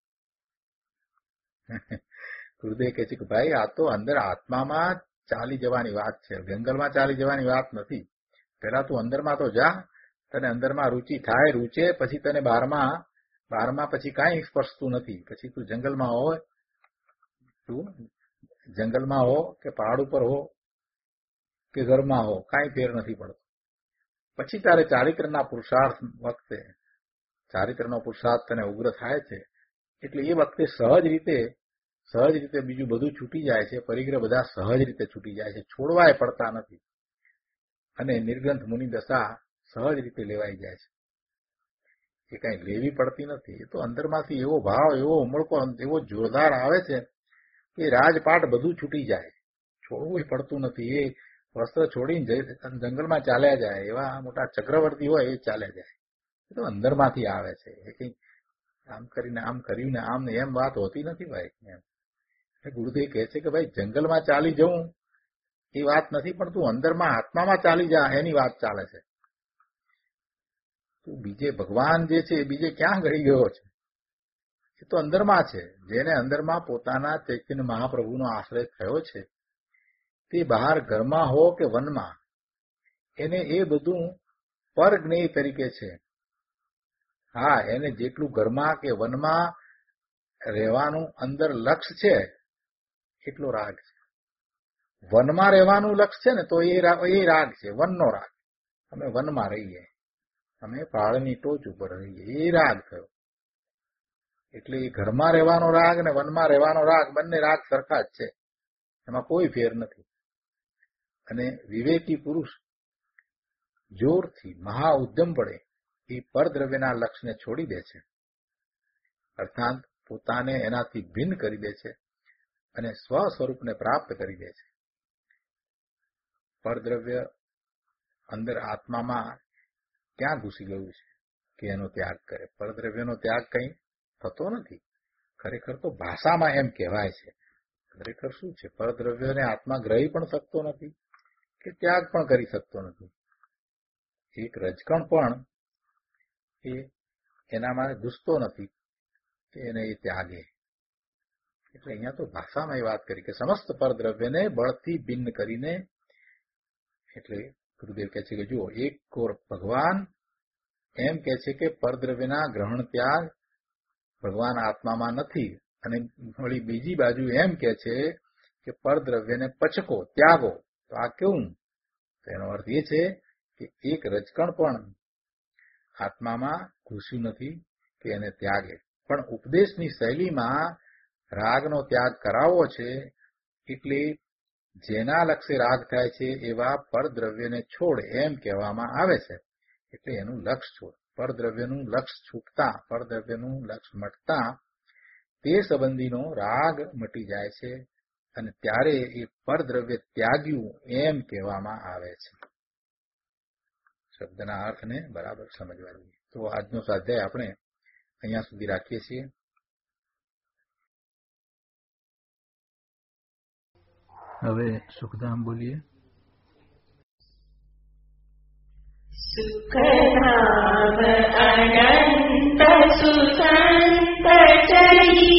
ગુરુદેવ કહે છે કે ભાઈ આ તો અંદર આત્મામાં ચાલી જવાની વાત છે, જંગલમાં ચાલી જવાની વાત નથી. પેલા તું અંદરમાં તો જા, તને અંદરમાં રુચિ થાય, રૂચે, પછી તને બહારમાં બહારમાં પછી કાંઈ સ્પર્શતું નથી. પછી તું જંગલમાં હોય, તું જંગલમાં હો કે પહાડ ઉપર હો કે ઘરમાં હો, કાંઈ ફેર નથી પડતો. પછી તારે ચારિત્રના પુરુષાર્થ વખતે ચારિત્રનો પુરુષાર્થ તને ઉગ્ર થાય છે. એટલે એ વખતે સહજ રીતે સહજ રીતે બીજું બધું છૂટી જાય છે. પરિગ્રહ બધા સહજ રીતે છૂટી જાય છે, છોડવાય પડતા નથી. અને નિર્ગ્રંથ મુનિ દશા સહજ રીતે લેવાઈ જાય છે. એ કઈ લેવી પડતી નથી. એ તો અંદરમાંથી એવો ભાવ, એવો ઉમળકો, એવો જોરદાર આવે છે કે રાજપાટ બધું છૂટી જાય, છોડવું પડતું નથી. એ વસ્ત્ર છોડીને જંગલમાં ચાલ્યા જાય, એવા મોટા ચક્રવર્તી હોય એ ચાલ્યા જાય. એ તો અંદરમાંથી આવે છે. એ કઈ આમ કરીને આમ કર્યું ને આમ ને એમ વાત હોતી નથી ભાઈ. એમ ગુરુદેવ કહે છે કે ભાઈ જંગલમાં ચાલી જવું એ વાત નથી, પણ તું અંદરમાં આત્મામાં ચાલી જા એની વાત ચાલે છે. તું બીજે ભગવાન જે છે એ બીજે ક્યાં ગઈ ગયો છે? એ તો અંદરમાં છે. જેને અંદરમાં પોતાના ચૈતન્ય મહાપ્રભુનો આશ્રય થયો છે, તે બહાર ઘરમાં હો કે વનમાં, એને એ બધું પરજ્ઞેય તરીકે છે. હા, એને જેટલું ઘરમાં કે વનમાં રહેવાનું અંદર લક્ષ્ય છે એટલો રાગ છે. વનમાં રહેવાનું લક્ષ્ય છે ને તો એ રાગ છે, વનનો રાગ. અમે વનમાં રહીએ, અમે પહાડની ટોચ ઉપર રહીએ, એ રાગ થયો. એટલે એ ઘરમાં રહેવાનો રાગ ને વનમાં રહેવાનો રાગ, બંને રાગ સરખા જ છે, એમાં કોઈ ફેર નથી. અને વિવેકી પુરુષ જોરથી મહા ઉદ્યમ પડે એ પરદ્રવ્યના લક્ષ્યને છોડી દે છે, અર્થાત પોતાને એનાથી ભિન્ન કરી દે છે અને સ્વ સ્વરૂપને પ્રાપ્ત કરી દે છે. પરદ્રવ્ય અંદર આત્મામાં ક્યાં ઘૂસી ગયું છે કે એનો ત્યાગ કરે? પરદ્રવ્યનો ત્યાગ કંઈ થતો નથી. ખરેખર તો ભાષામાં એમ કહેવાય છે, ખરેખર શું છે? પરદ્રવ્યને આત્મા ગ્રહી પણ શકતો નથી કે ત્યાગ પણ કરી શકતો નથી. એક રજકણ પણ એ એનામાં ઘૂસતો નથી કે એને એ ત્યાગે. એટલે અહીંયા તો ભાષામાં એ વાત કરી કે સમસ્ત પરદ્રવ્યને બળથી ભિન્ન કરીને, એટલે ગુરુદેવ કહે છે કે જુઓ, એક કોર ભગવાન એમ કહે છે કે પરદ્રવ્યના ગ્રહણ ત્યાગ ભગવાન આત્મામાં નથી, અને વળી બીજી બાજુ એમ કહે છે કે પરદ્રવ્યને પચકો, ત્યાગો. તો આ કેવું? તો એનો અર્થ એ છે કે એક રજકણ પણ આત્મામાં ઘૂસ્યું નથી કે એને ત્યાગે. પણ ઉપદેશની શૈલીમાં રાગનો ત્યાગ કરાવવો છે, એટલે જેના લક્ષ્ય રાગ થાય છે એવા પરદ્રવ્યને છોડ એમ કહેવામાં આવે છે. એટલે એનું લક્ષ છોડ, પરદ્રવ્યનું લક્ષ છૂટતા, પરદ્રવ્યનું લક્ષ મટતા તે સંબંધીનો રાગ મટી જાય છે, અને ત્યારે એ પરદ્રવ્ય ત્યાગ્યું એમ કહેવામાં આવે છે. શબ્દના અર્થને બરાબર સમજવા જોઈએ. તો આજનો સ્વાધ્યાય આપણે અહીંયા સુધી રાખીએ છીએ. હવે સુખધામ બોલીએ. સુખધામ અનંત સુસંત ચરી